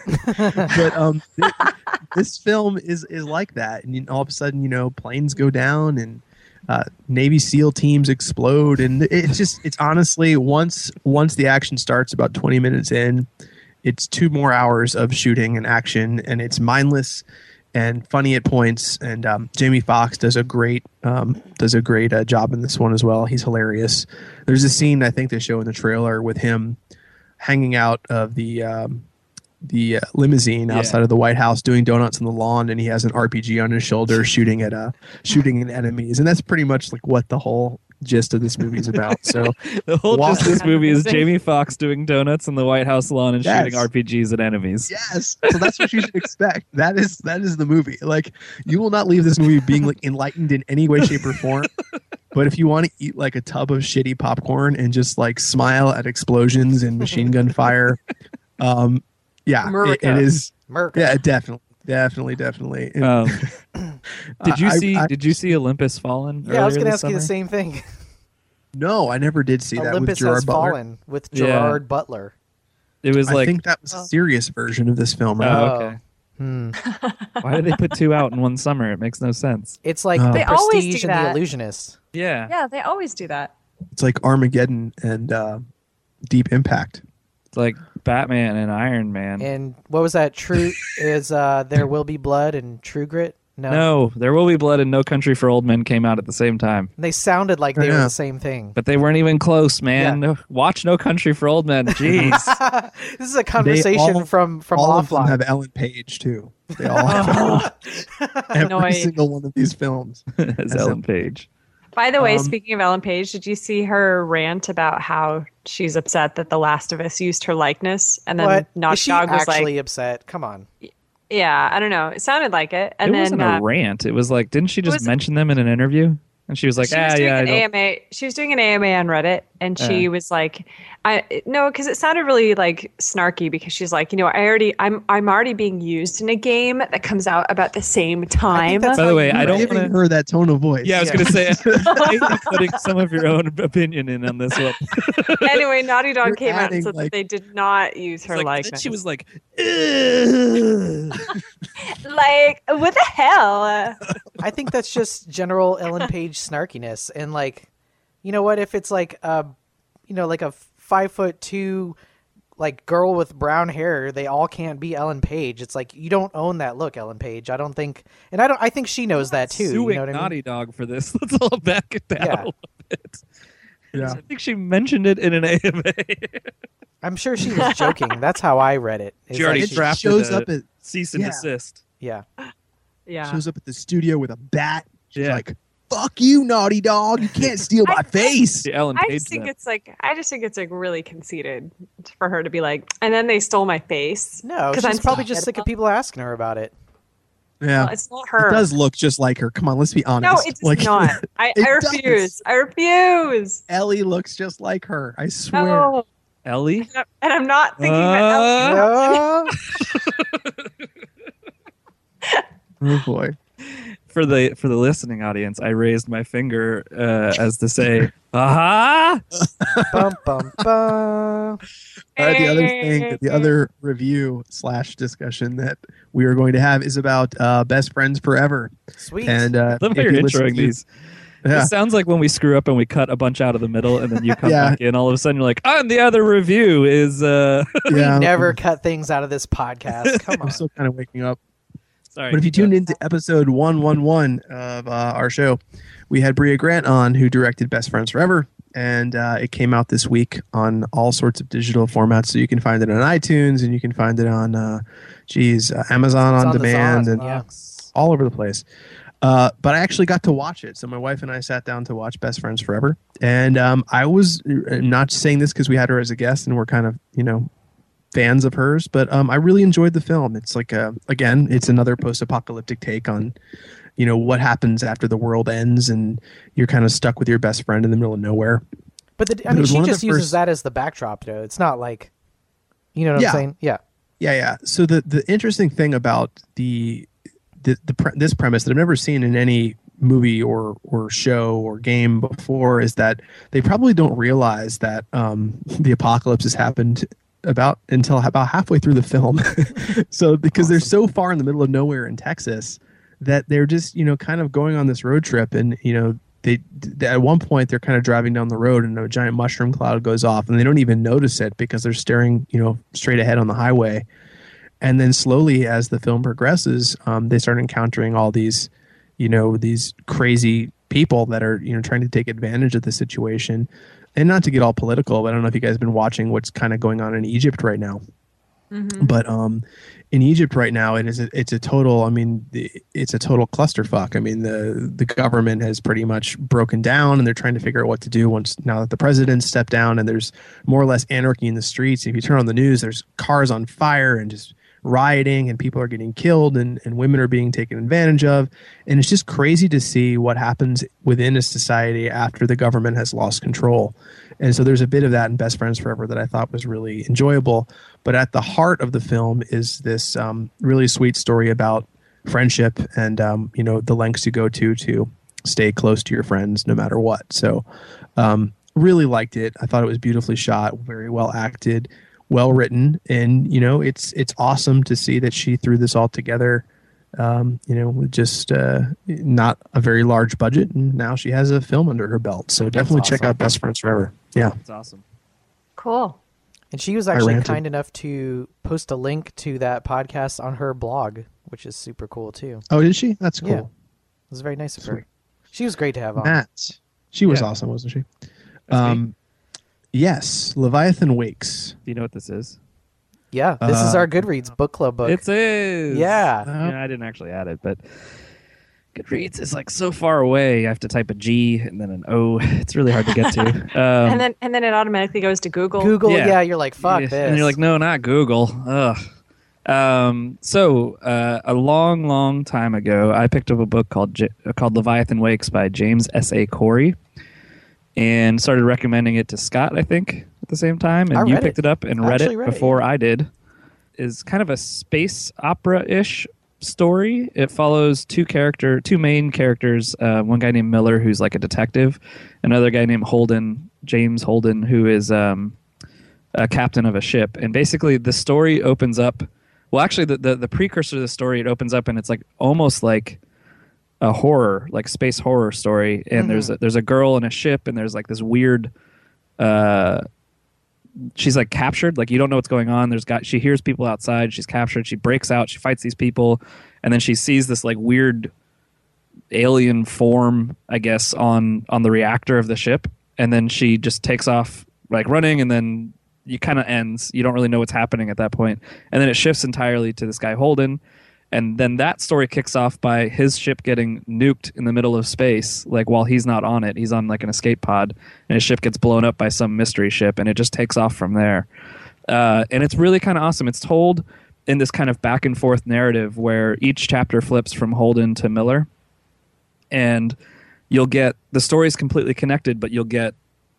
But this film is like that, and all of a sudden, planes go down and Navy SEAL teams explode, and it's honestly, once the action starts, about 20 minutes in, it's 2 more hours of shooting and action, and it's mindless and funny at points. And Jamie Foxx does a great job in this one as well. He's hilarious. There's a scene I think they show in the trailer with him hanging out of the limousine outside of the White House doing donuts on the lawn, and he has an RPG on his shoulder shooting at enemies, and that's pretty much like what the whole gist of this movie is about. So The whole gist of this movie is Amazing. Jamie Foxx doing donuts on the White House lawn and Yes. shooting RPGs at enemies. yes, so that's what you should expect. That is the movie. Like, you will not leave this movie being like enlightened in any way, shape, or form. But if you want to eat like a tub of shitty popcorn and just like smile at explosions and machine gun fire, yeah, it America. is. Merc. Yeah, definitely. And, Did you see Olympus Fallen? Yeah, I was earlier going to this ask you the summer? same thing. no, I never did see that with Olympus Gerard Has Butler. Fallen with Yeah. Gerard Butler. It was I like, think that was a serious version of this film, right? oh, okay. Hmm. Why did they put 2 out in one summer? It makes no sense. It's like Oh. The They always Prestige do and The that. Illusionist. Yeah. Yeah, they always do that. It's like Armageddon and Deep Impact. It's like Batman and Iron Man. And what was that? True is There Will Be Blood and True Grit? No, There Will Be Blood and No Country for Old Men came out at the same time. They sounded like they were Yeah. the same thing. But they weren't even close, man. Yeah. Watch No Country for Old Men. Jeez. This is a conversation from all of them offline. have Ellen Page too. They all have every Annoying. single one of these films. As Ellen Page. By the way, Um, speaking of Ellen Page, did you see her rant about how she's upset that The Last of Us used her likeness? And then What? Naughty Is she Dog was actually like, upset? Come on. yeah, I don't know. It sounded like it. And It then wasn't a rant. It was like, didn't she just was- mention them in an interview? And she was like, she was doing yeah, I an don't. AMA. She was doing an AMA on Reddit, and she was like, No, because it sounded really like snarky because she's like, I'm already being used in a game that comes out about the same time. that's By the way, I don't Giving want to. her that tone of voice. Yeah, I was going to say, I hate you putting some of your own opinion in on this one. Anyway, Naughty Dog You're came out and adding, said like- that they did not use her Like, likeness. then she was like, "Ugh." like, what the hell? I think that's just general Ellen Page snarkiness, and like, you know what? If it's like like a 5'2" like girl with brown hair, they all can't be Ellen Page. It's like you don't own that look, Ellen Page. I don't think, and I think she knows that too. Suing You know what I mean? Naughty Dog for this. Let's all back it down Yeah. a little bit. Yeah. I think she mentioned it in an AMA. I'm sure she was joking. That's how I read it. It's She already like drafted shows a up at cease and Yeah. desist. Yeah. Yeah. shows up at the studio with a bat. She's Yeah. like, "Fuck you, Naughty Dog! You can't steal my face." The Ellen I Page. just think then. I just think it's like really conceited for her to be like, and then they stole my face. No, 'Cause she's I'm probably so just mad sick of about- people asking her about it. Yeah, Well, it's not her. it does look just like her. Come on, let's be honest. No, it's not. I It refuse. does. I refuse. Ellie looks just like her. I swear. No. Ellie? And I'm not thinking about Ellie. No. Oh boy. For the listening audience, I raised my finger as to say, "Aha!" Bum, bum, bum. The other thing, the other review / discussion that we are going to have is about Best Friends Forever. Sweet. And Love how if you're you listen introing to- these. Yeah. It sounds like when we screw up and we cut a bunch out of the middle, and then you come Yeah. back in. All of a sudden, you're like, "And the other review is." Yeah, Never cut things out of this podcast. Come on. I'm still kind of waking up. Sorry. But if you tuned into episode 111 of our show, we had Bria Grant on, who directed Best Friends Forever, and it came out this week on all sorts of digital formats. So you can find it on iTunes, and you can find it on, Amazon It's on the demand, Zaz, and yeah. all over the place. But I actually got to watch it. So my wife and I sat down to watch Best Friends Forever, and I was not saying this because we had her as a guest, and we're kind of fans of hers, but I really enjoyed the film. It's like again, it's another post-apocalyptic take on what happens after the world ends and you're kind of stuck with your best friend in the middle of nowhere. But it was she one of the just uses first- that as the backdrop, though. It's not like, you know what Yeah. I'm saying? Yeah. Yeah. So the interesting thing about this premise that I've never seen in any movie or show or game before is that they probably don't realize that the apocalypse has happened until about halfway through the film. So because they're so far in the middle of nowhere in Texas that they're just kind of going on this road trip, and they at one point they're kind of driving down the road and a giant mushroom cloud goes off and they don't even notice it because they're staring straight ahead on the highway. And then slowly, as the film progresses, they start encountering all these crazy people that are trying to take advantage of the situation. And not to get all political, but I don't know if you guys have been watching what's kind of going on in Egypt right now. Mm-hmm. But in Egypt right now, it's a total clusterfuck. I mean, the government has pretty much broken down, and they're trying to figure out what to do now that the president stepped down, and there's more or less anarchy in the streets. If you turn on the news, there's cars on fire and just rioting, and people are getting killed, and women are being taken advantage of. And it's just crazy to see what happens within a society after the government has lost control. And so there's a bit of that in Best Friends Forever that I thought was really enjoyable. But at the heart of the film is this really sweet story about friendship and the lengths you go to stay close to your friends no matter what. So really liked it. I thought it was beautifully shot, very well acted, well written, and it's awesome to see that she threw this all together with just not a very large budget, and now she has a film under her belt. So definitely check awesome. out Best Friends Forever. Yeah. It's awesome. Cool. And she was actually ranted. kind enough to post a link to that podcast on her blog, which is super cool, too. Oh, did she? That's cool. Yeah. It was very nice of her. Sweet. She was great to have on. Matt. She was Yeah. awesome, wasn't she? That's me. Yes, Leviathan Wakes. Do you know what this is? Yeah, this is our Goodreads book club book. It is. Yeah. I didn't actually add it, but Goodreads is like so far away. I have to type a G and then an O. It's really hard to get to. and then it automatically goes to Google. Google, Yeah. yeah, you're like, fuck Yeah, this. And you're like, no, not Google. Ugh. A long time ago, I picked up a book called Leviathan Wakes by James S.A. Corey and started recommending it to Scott, I think. at the same time, I and you read picked it. it up and I read actually it read it, before yeah. I did. Is kind of a space opera-ish story. It follows two main characters. One guy named Miller, who's like a detective, another guy named Holden, James Holden, who is a captain of a ship. And basically, the story opens up. Well, actually, the precursor to the story, it opens up, and it's like almost like a horror, like space horror story. And there's a girl in a ship, and there's like this weird. She's like captured, like you don't know what's going on. She hears people outside. She's captured. She breaks out. She fights these people, and then she sees this like weird alien form, I guess, on the reactor of the ship, and then she just takes off like running, and then it kind of ends. You don't really know what's happening at that point, and then it shifts entirely to this guy Holden. And then that story kicks off by his ship getting nuked in the middle of space, like while he's not on it. He's on like an escape pod, and his ship gets blown up by some mystery ship, and it just takes off from there. And it's really kind of awesome. It's told in this kind of back and forth narrative where each chapter flips from Holden to Miller, and you'll get the story is completely connected, but you'll get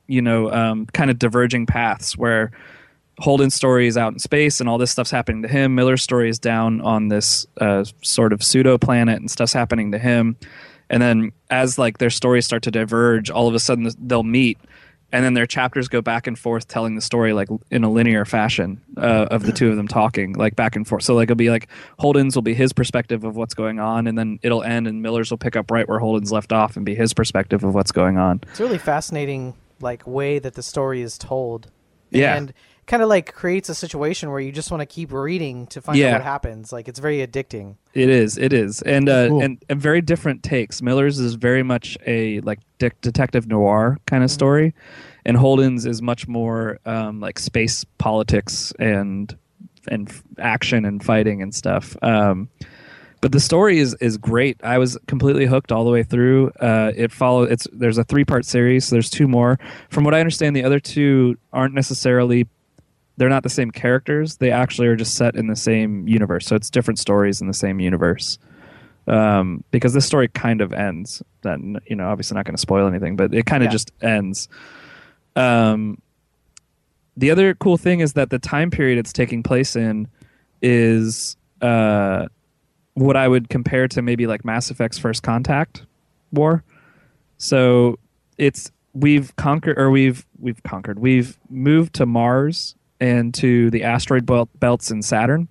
kind of diverging paths where Holden's story is out in space and all this stuff's happening to him. Miller's story is down on this sort of pseudo planet and stuff's happening to him. And then as like their stories start to diverge, all of a sudden they'll meet, and then their chapters go back and forth telling the story like in a linear fashion of the two of them talking like back and forth. So like it'll be like Holden's will be his perspective of what's going on, and then it'll end and Miller's will pick up right where Holden's left off and be his perspective of what's going on. It's a really fascinating like way that the story is told. Yeah. And kind of like creates a situation where you just want to keep reading to find out what happens. Like it's very addicting. It is, and Cool. and very different takes. Miller's is very much a like detective noir kind of story, and Holden's is much more like space politics and action and fighting and stuff. But the story is great. I was completely hooked all the way through. There's a 3-part series, so there's 2 more. From what I understand, the other 2 aren't necessarily. They're not the same characters. They actually are just set in the same universe. So it's different stories in the same universe. Because this story kind of ends. That obviously not going to spoil anything, but it kind of just ends. The other cool thing is that the time period it's taking place in is what I would compare to maybe like Mass Effect's First Contact war. So we've moved to Mars and to the asteroid belts in Saturn,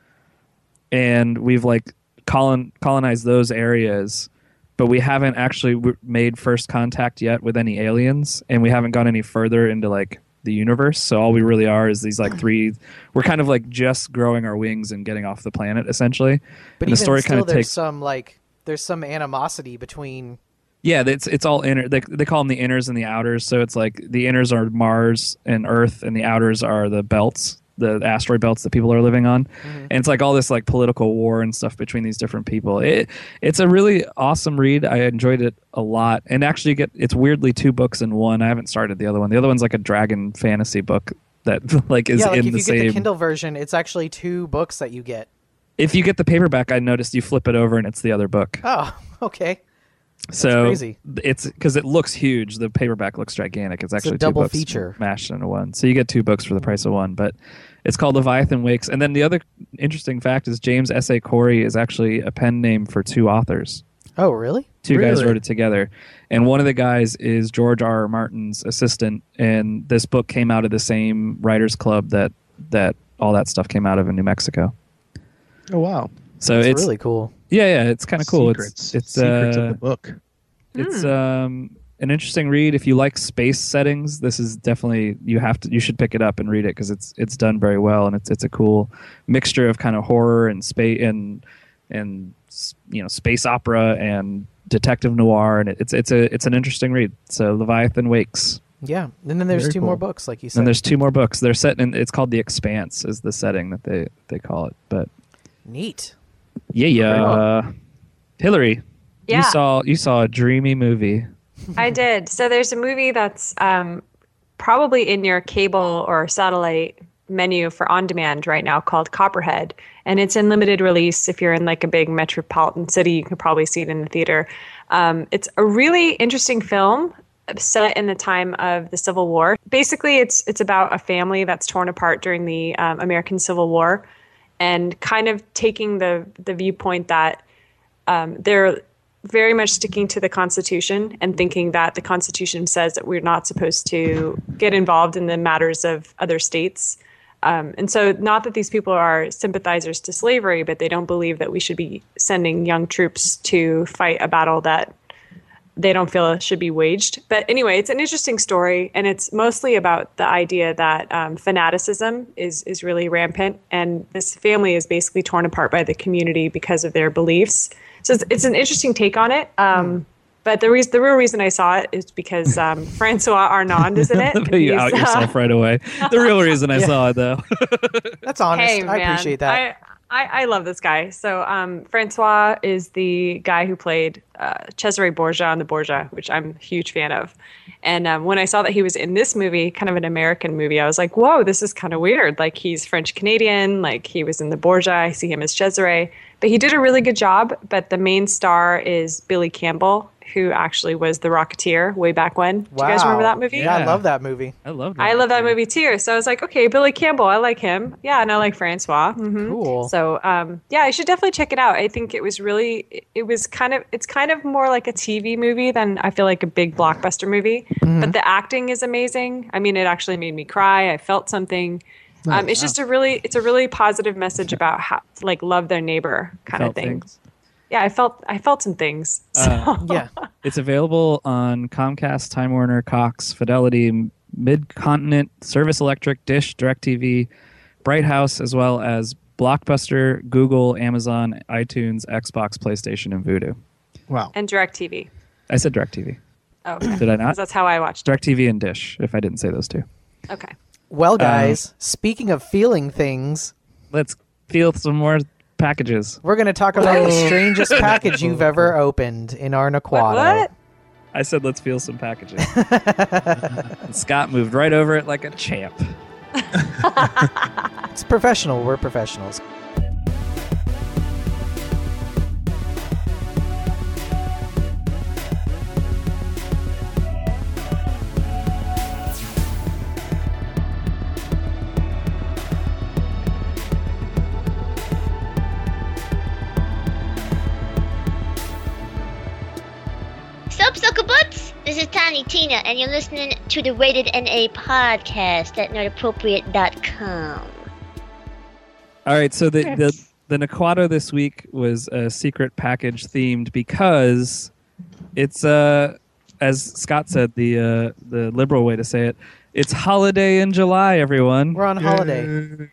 and we've like colonized those areas, but we haven't actually made first contact yet with any aliens, and we haven't gone any further into like the universe. So all we really are is these like 3. We're kind of like just growing our wings and getting off the planet essentially. But and even the story still, kind of takes there's some animosity between. Yeah, it's all inner. They call them the inners and the outers. So it's like the inners are Mars and Earth, and the outers are the belts, the asteroid belts that people are living on. Mm-hmm. And it's like all this like political war and stuff between these different people. It's a really awesome read. I enjoyed it a lot. And actually, it's weirdly 2 books in one. I haven't started the other one. The other one's like a dragon fantasy book that like is in the same. If you get the Kindle version, it's actually 2 books that you get. If you get the paperback, I noticed you flip it over and it's the other book. Oh, okay. So crazy. It's because it looks huge. The paperback looks gigantic. It's actually a double 2 books feature mashed into one. So you get 2 books for the price of one. But it's called Leviathan Wakes. And then the other interesting fact is James S.A. Corey is actually a pen name for 2 authors. Oh, really? 2 guys Really? wrote it together, and one of the guys is George R.R. Martin's assistant. And this book came out of the same writers club that all that stuff came out of in New Mexico. Oh wow! So It's it's really cool. yeah, it's kind of cool. Secrets. It's Secrets of the book. It's an interesting read. If you like space settings, this is definitely you should pick it up and read it because it's done very well, and it's a cool mixture of kind of horror and space and space opera and detective noir, and it's an interesting read. So Leviathan Wakes. Yeah, and then there's Very 2 more cool. books, like you said. And there's 2 more books. They're set in. It's called The Expanse is the setting that they call it. But Neat. yeah. Hillary, Yeah. you saw a dreamy movie. I did. So there's a movie that's probably in your cable or satellite menu for on demand right now called Copperhead, and it's in limited release. If you're in like a big metropolitan city, you can probably see it in the theater. It's a really interesting film. set in the time of the Civil War. Basically, it's about a family that's torn apart during the American Civil War, and kind of taking the viewpoint that they're very much sticking to the Constitution and thinking that the Constitution says that we're not supposed to get involved in the matters of other states. And so not that these people are sympathizers to slavery, but they don't believe that we should be sending young troops to fight a battle that they don't feel should be waged. But anyway, it's an interesting story, and it's mostly about the idea that fanaticism is really rampant, and this family is basically torn apart by the community because of their beliefs. So it's an interesting take on it. But the real reason I saw it is because Francois Arnaud is in it. You out yourself right away. The real reason I saw it, though. That's honest. Hey, I appreciate that. I love this guy. So Francois is the guy who played Cesare Borgia on The Borgia, which I'm a huge fan of. And when I saw that he was in this movie, kind of an American movie, I was like, whoa, this is kind of weird. Like, he's French-Canadian. Like, he was in The Borgia. I see him as Cesare. But he did a really good job. But the main star is Billy Campbell, who actually was the Rocketeer way back when. Do you guys remember that movie? Yeah, I love that movie. I love that movie too. So I was like, okay, Billy Campbell, I like him. Yeah, and I like Francois. Mm-hmm. Cool. So yeah, I should definitely check it out. I think it's kind of more like a TV movie than I feel like a big blockbuster movie. Mm-hmm. But the acting is amazing. I mean, it actually made me cry. I felt something. It's just a really positive message about how to like love their neighbor kind of thing. Things. Yeah, I felt some things. So. Yeah, it's available on Comcast, Time Warner, Cox, Fidelity, Mid-Continent, Service Electric, Dish, DirecTV, Bright House, as well as Blockbuster, Google, Amazon, iTunes, Xbox, PlayStation, and Vudu. Wow. And DirecTV. I said DirecTV. Oh, okay. Did I not? That's how I watched it. DirecTV and Dish, if I didn't say those two. Okay. Well, guys, speaking of feeling things, let's feel some more packages. We're going to talk about the strangest package you've ever opened in our Naquato. What? I said let's feel some packages. And Scott moved right over it like a champ. It's professional. We're professionals. This is Tiny Tina, and you're listening to the Rated NA podcast at nerdappropriate.com. All right, so the Naquato this week was a secret package themed because it's as Scott said, the liberal way to say it, it's holiday in July, everyone. We're on holiday.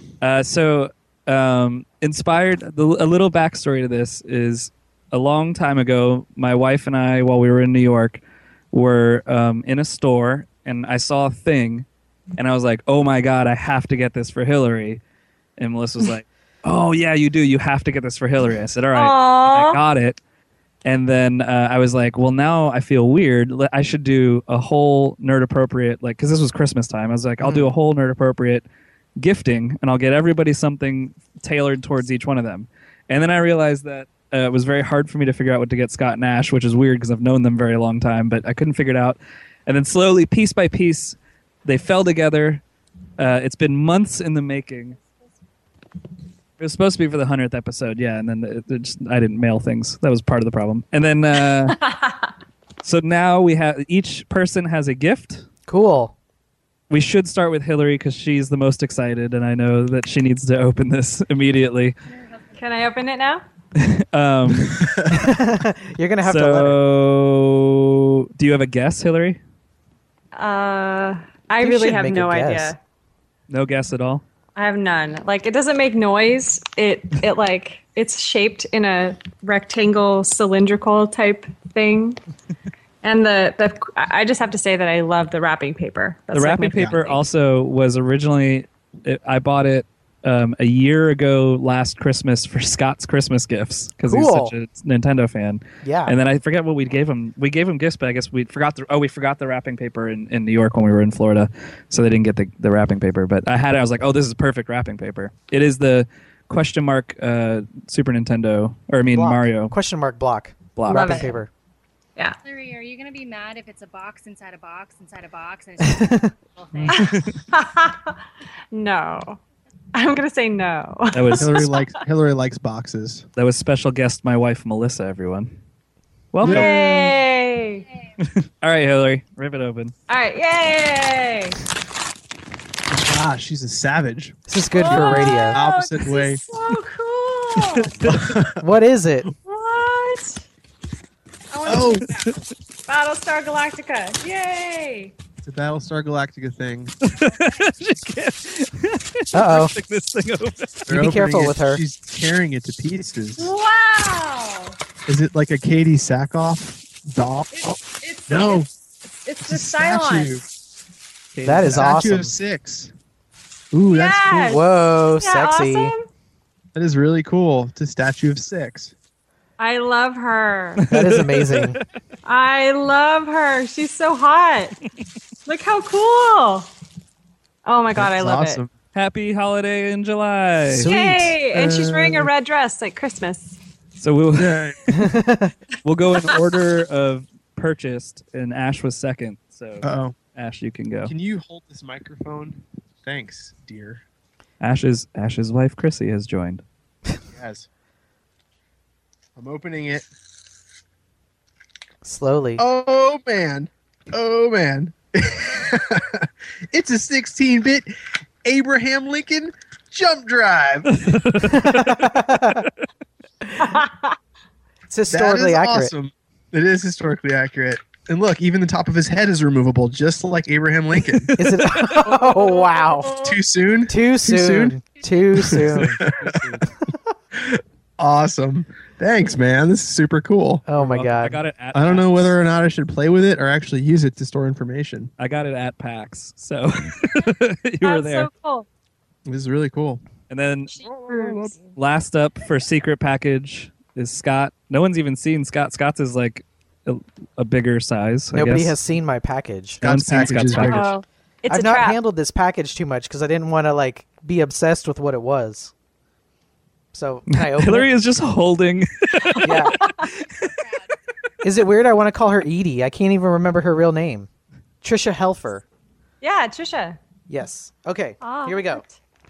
Inspired, a little backstory to this is a long time ago, my wife and I, while we were in New York, were in a store, and I saw a thing, and I was like, oh my God, I have to get this for Hillary. And Melissa was like, oh yeah, you do. You have to get this for Hillary. I said, all right. I got it. And then I was like, well, now I feel weird. I should do a whole nerd appropriate, like, because this was Christmas time. I was like, I'll do a whole nerd appropriate gifting, and I'll get everybody something tailored towards each one of them. And then I realized that it was very hard for me to figure out what to get Scott and Ash, which is weird because I've known them very long time, but I couldn't figure it out. And then slowly, piece by piece, they fell together. It's been months in the making. It was supposed to be for the 100th episode, yeah, and then I didn't mail things. That was part of the problem. And then, so now each person has a gift. Cool. We should start with Hillary because she's the most excited, and I know that she needs to open this immediately. Can I open it now? You're gonna have to. So, do you have a guess, Hillary? I really have no idea. No guess at all. I have none. Like, it doesn't make noise. It like it's shaped in a rectangle, cylindrical type thing. And I just have to say that I love the wrapping paper. That's the wrapping paper also was originally. I bought it a year ago last Christmas for Scott's Christmas gifts because he's such a Nintendo fan. Yeah. And then I forget what we gave him. We gave him gifts, but I guess we forgot the wrapping paper in New York when we were in Florida, so they didn't get the wrapping paper. But I had it. I was like, oh, this is perfect wrapping paper. It is the question mark Super Nintendo, or I mean block. Mario question mark block wrapping paper. Yeah. Hillary, are you gonna be mad if it's a box inside a box inside a box and it's just a whole thing? No. I'm gonna say no. That was Hillary likes boxes. that was special guest my wife Melissa. Everyone, welcome. Yay! All right, Hillary, rip it open. All right, yay! Ah, she's a savage. This is good for radio. Opposite this way. Is so cool. What is it? What? I want Oh, Battlestar Galactica. Yay! it's a Battlestar Galactica thing. Uh-oh. Stick this thing open. They're be opening careful it. with her. She's tearing it to pieces. Wow! Is it like a Katie Sackhoff doll? It's No. It's It's the a statue. Cylon. That is Statue awesome. of 6. Ooh, that's Yes. cool. Whoa, Yeah, sexy. awesome. That is really cool. It's a statue of 6. I love her. That is amazing. I love her. She's so hot. Look how cool. Oh my god, I That's love awesome. Happy holiday in July. it. Sweet. Yay! And she's wearing a red dress like Christmas. So we'll Yeah. we'll go in order of purchased, and Ash was second. So Uh-oh. Ash, you can go. Can you hold this microphone? Thanks, dear. Ash's wife Chrissy has joined. Yes. I'm opening it. Slowly. Oh, man. Oh, man. It's a 16-bit Abraham Lincoln jump drive. It's historically that is accurate. awesome. It is historically accurate. And look, even the top of his head is removable, just like Abraham Lincoln. Is it? Oh, wow. Too soon? Too soon. Too soon. Awesome. Thanks, man. This is super cool. Oh my I god. got it at I don't know PAX. whether or not I should play with it or actually use it to store information. I got it at PAX. So you were That's there. so cool. This is really cool. And then Cheers. last up for secret package is Scott. No one's even seen Scott. Scott's is like a bigger size. I Nobody guess. has seen my package. No one's seen package Scott's is package. bigger. Oh, it's I've a not trap. handled this package too much because I didn't want to like be obsessed with what it was. So can I open Hillary it? is just holding. Yeah. Is it weird? I want to call her Edie. I can't even remember her real name. Trisha Helfer. Yeah, Trisha. Yes. Okay. Oh, Here we go.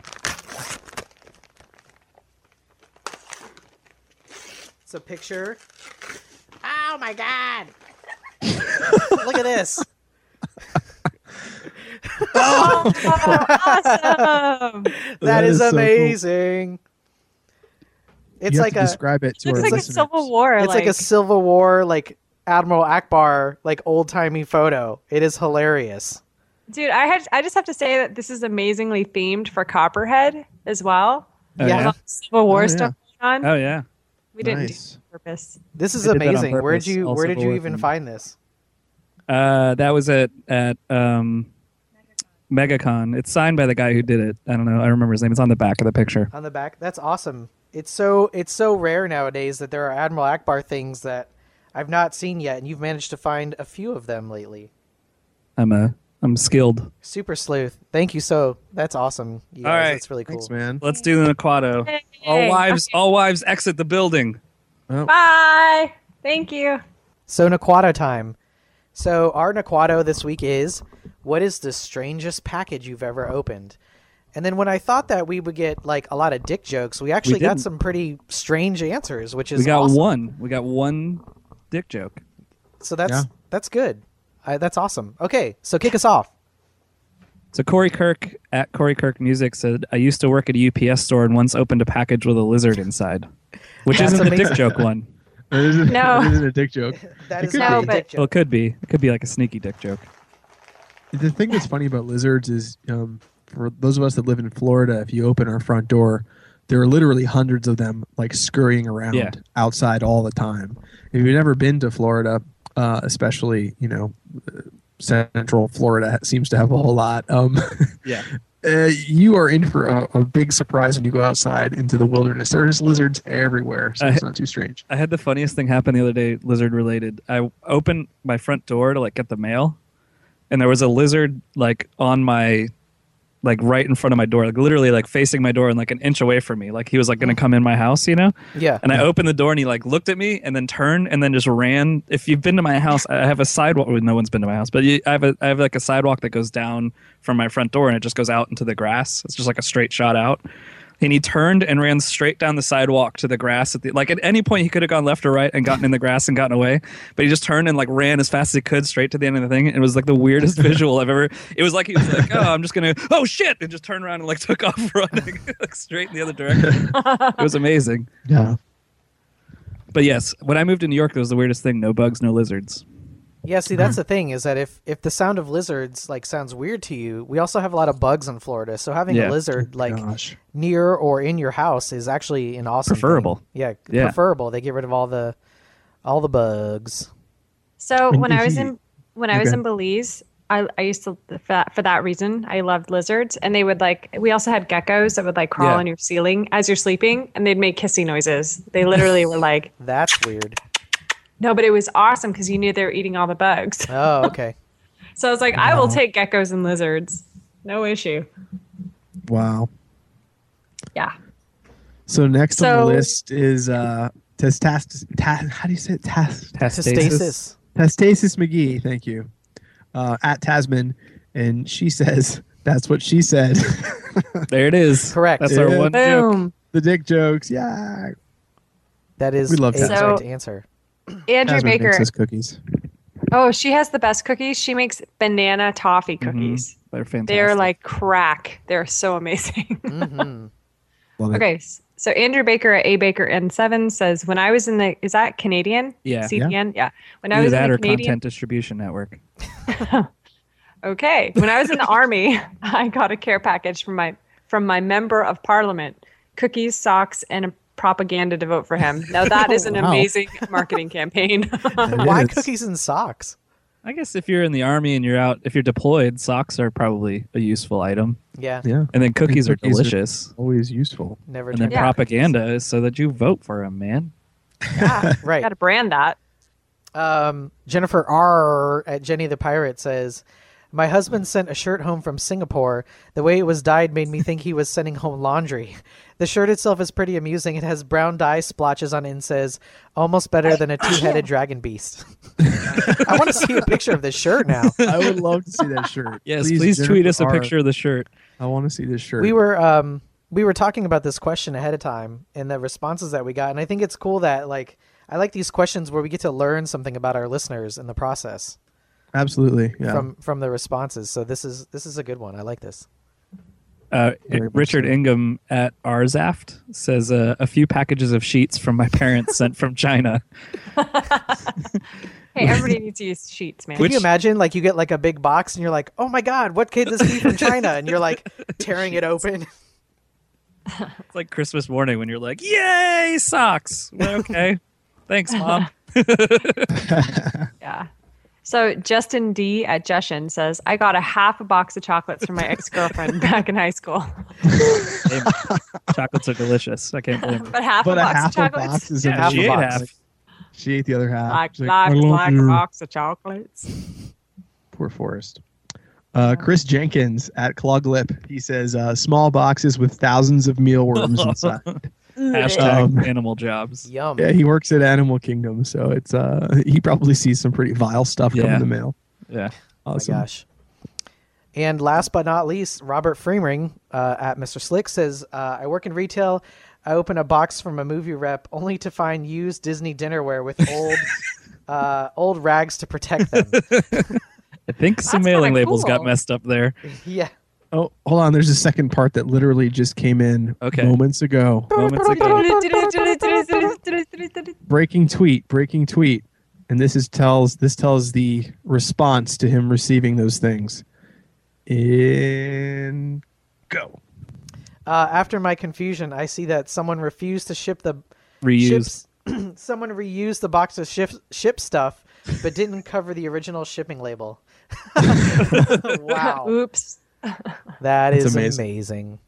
It's a picture. Oh my god! Look at this. Awesome. That is is so cool. amazing. It's You have like to a describe it to Looks our like a listeners. Civil War. it's like a Civil War like Admiral Akbar like old timey photo. It is hilarious. Dude, I just have to say that this is amazingly themed for Copperhead as well. Oh, Yeah. yeah. All the Civil War Oh, stuff going on. Oh yeah. We didn't do Nice. it on purpose. This is They did that on amazing. Where purpose, did you all where did Civil you War even themed. find this? That was at MegaCon. It's signed by the guy who did it. I don't know. I remember his name. It's on the back of the picture. On the back. That's awesome. It's so rare nowadays that there are Admiral Akbar things that I've not seen yet, and you've managed to find a few of them lately. I'm skilled. Super sleuth. Thank you. That's awesome. You All guys. right. That's really cool. Thanks, man. Let's do the Naquato. Yay. All wives exit the building. Bye. Thank you. So Naquato time. So our Naquato this week is, what is the strangest package you've ever opened? And then when I thought that we would get like a lot of dick jokes, we actually got didn't. some pretty strange answers, which is We got awesome. one. We got one dick joke. So that's Yeah. good. That's awesome. Okay, so kick us off. So Corey Kirk at Corey Kirk Music said, "I used to work at a UPS store and once opened a package with a lizard inside," which That's isn't the dick amazing. joke one. That isn't, No. that isn't a dick joke. That It is could not be. a dick Well, joke. it could be. It could be like a sneaky dick joke. The thing that's funny about lizards is, for those of us that live in Florida, if you open our front door, there are literally hundreds of them like scurrying around Yeah. outside all the time. If you've never been to Florida, especially Central Florida seems to have a whole lot. Yeah. You are in for a big surprise when you go outside into the wilderness. There's lizards everywhere, so it's not too strange. I had the funniest thing happen the other day, lizard related. I opened my front door to like get the mail, and there was a lizard like on my like right in front of my door, like literally like facing my door and like an inch away from me. Like he was like going to come in my house, you know? Yeah. And I opened the door and he like looked at me and then turned and then just ran. If you've been to my house, I have a sidewalk. Well, no one's been to my house, but I have like a sidewalk that goes down from my front door and it just goes out into the grass. It's just like a straight shot out. And he turned and ran straight down the sidewalk to the grass. Like at any point, he could have gone left or right and gotten in the grass and gotten away. But he just turned and like ran as fast as he could straight to the end of the thing. It was like the weirdest visual I've ever. It was like he was like, "Oh, I'm just gonna. Oh shit!" and just turned around and like took off running like straight in the other direction. It was amazing. Yeah. But yes, when I moved to New York, that was the weirdest thing. No bugs, no lizards. Yeah, see, that's the thing, is that if the sound of lizards like sounds weird to you, we also have a lot of bugs in Florida. So having a lizard like near or in your house is actually an awesome Preferable. thing. Yeah, preferable. They get rid of all the bugs. So when I was in Belize, I used to for that reason I loved lizards, and they would we also had geckos that would like crawl on your ceiling as you're sleeping, and they'd make kissy noises. They literally were like that's weird. No, but it was awesome because you knew they were eating all the bugs. Oh, okay. So I was like, I will take geckos and lizards. No issue. Wow. Yeah. So next on the list is how do you say it? Testasis. Testasis McGee, thank you. At Tasman, and she says, that's what she said. There it is. Correct. That's our one Boom. joke. The dick jokes, yeah. That is We love a that. correct answer. Andrew Tasman Baker. makes us cookies. Oh, she has the best cookies. She makes banana toffee cookies. They're fantastic. They're like crack. They're so amazing. Mm-hmm. Love it. Okay. So Andrew Baker at A Baker N7 says, when I was in the, is that Canadian? Yeah. CDN? Yeah. When I Either was that in the or Canadian. Content Distribution Network. Okay. When I was in the army, I got a care package from my member of parliament, cookies, socks, and a propaganda to vote for him. Now that is an amazing marketing campaign. Why cookies and socks? I guess if you're in the army and if you're deployed, socks are probably a useful item. Yeah. Yeah. And then cookies are delicious. Always useful. Never And then tried propaganda is so that you vote for him, man. Yeah, Right. got to brand that. Jennifer R. at Jenny the Pirate says, my husband sent a shirt home from Singapore. The way it was dyed made me think he was sending home laundry. The shirt itself is pretty amusing. It has brown dye splotches on it and says, almost better than a two-headed dragon beast. I want to see a picture of this shirt now. I would love to see that shirt. Yes, please tweet us a Jennifer picture of the shirt. R. I want to see this shirt. We were talking about this question ahead of time and the responses that we got, and I think it's cool that I like these questions where we get to learn something about our listeners in the process. Absolutely. Yeah. From the responses. So this is a good one. I like this. Richard Ingham at Arzaft says a few packages of sheets from my parents sent from China. Hey, everybody needs to use sheets, man. Can you imagine, you get a big box and you're like, oh my God, what could this be from China? And you're tearing it open. It's like Christmas morning when you're like, yay, socks. Okay. Thanks, Mom. Yeah. So Justin D at Jushin says, I got a half a box of chocolates from my ex-girlfriend back in high school. Chocolates are delicious. I can't blame it. But half a box of chocolates? Box is Yeah, she ate amazing. half. She ate the other half. Like She's "I love a you." box of chocolates. Poor Forrest. Chris Jenkins at Cloglip. He says, small boxes with thousands of mealworms inside. Hashtag animal jobs. Yum. Yeah, he works at Animal Kingdom, so it's he probably sees some pretty vile stuff come in the mail. Yeah. Awesome. Oh my gosh. And last but not least, Robert Freeming at Mr. Slick says, I work in retail. I open a box from a movie rep only to find used Disney dinnerware with old rags to protect them. I think some That's mailing kinda labels got cool. messed up there. Yeah. Oh, hold on. There's a second part that literally just came in moments ago. Moments ago. Breaking tweet. And this tells the response to him receiving those things. In go. After my confusion, I see that someone refused to ship the Reused. someone reused the box of ship stuff, but didn't cover the original shipping label. Wow. Oops. That That's is amazing. amazing.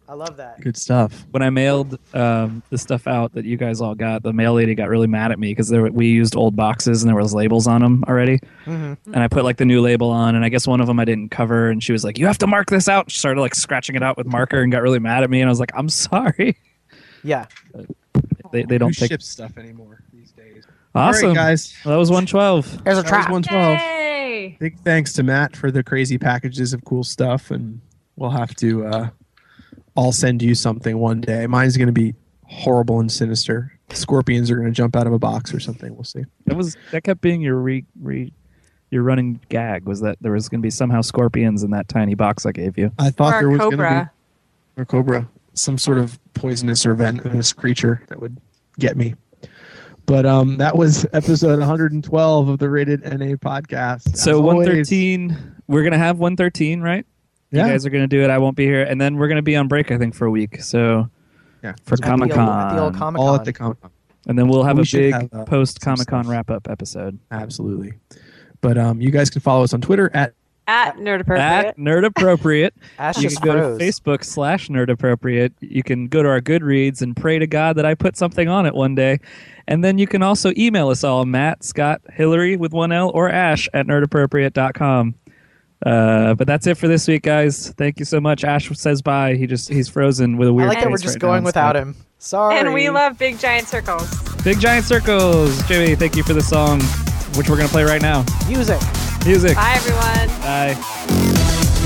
I love that. Good stuff. When I mailed the stuff out that you guys all got, the mail lady got really mad at me because we used old boxes and there was labels on them already. Mm-hmm. And I put like the new label on, and I guess one of them I didn't cover, and she was like, "You have to mark this out." She started like scratching it out with marker and got really mad at me, and I was like, "I'm sorry." Yeah. They don't Who take ships stuff anymore these days? awesome, All right, guys. Well, that was 112. There's a That was trap. 112. Yay! Big thanks to Matt for the crazy packages of cool stuff, and we'll have to all send you something one day. Mine's going to be horrible and sinister. Scorpions are going to jump out of a box or something. We'll see. That kept being your your running gag, was that there was going to be somehow scorpions in that tiny box I gave you. I thought Or there a was going to cobra. be or cobra, some sort of poisonous or venomous creature that would get me. But that was episode 112 of the Rated NA podcast. As So always, 113, we're going to have 113, right? Yeah. You guys are going to do it. I won't be here. And then we're going to be on break, I think, for a week. So Yeah, for At the Comic-Con. old Comic-Con. all at the Comic-Con. And then we'll have We a should big have, post some Comic-Con stuff. wrap-up episode. Absolutely. But you guys can follow us on Twitter at At Nerd Appropriate. At Nerd Appropriate. Ash You just can go froze. to Facebook/Nerd Appropriate. You can go to our Goodreads and pray to God that I put something on it one day. And then you can also email us all, Matt, Scott, Hillary with 1L, or Ash at nerdappropriate.com. But that's it for this week, guys. Thank you so much. Ash says bye. He's frozen with a I weird like that we're face just right going now. without him. Sorry. And we love big giant circles. Big Giant Circles. Jimmy, thank you for the song, which we're going to play right now. music. Music. Bye, everyone. Bye.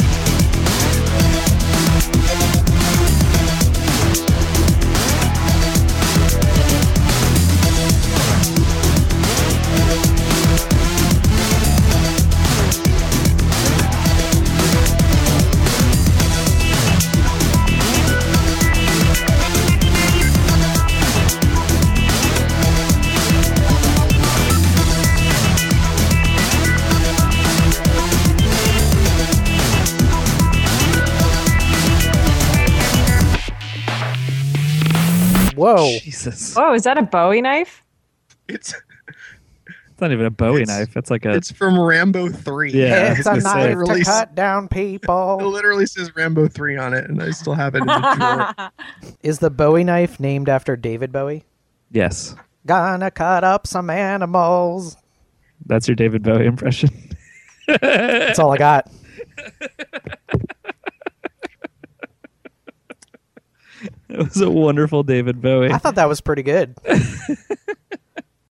Whoa. Jesus. Oh, is that a Bowie knife? it's It's not even a Bowie knife. It's like a. it's from Rambo 3. Yeah. It's I a was gonna say. knife to Release- cut down It people. literally says Rambo 3 on it, and I still have it in the drawer. Is the Bowie knife named after David Bowie? Yes. Gonna cut up some animals. That's your David Bowie impression. That's all I got. It was a wonderful David Bowie. I thought that was pretty good.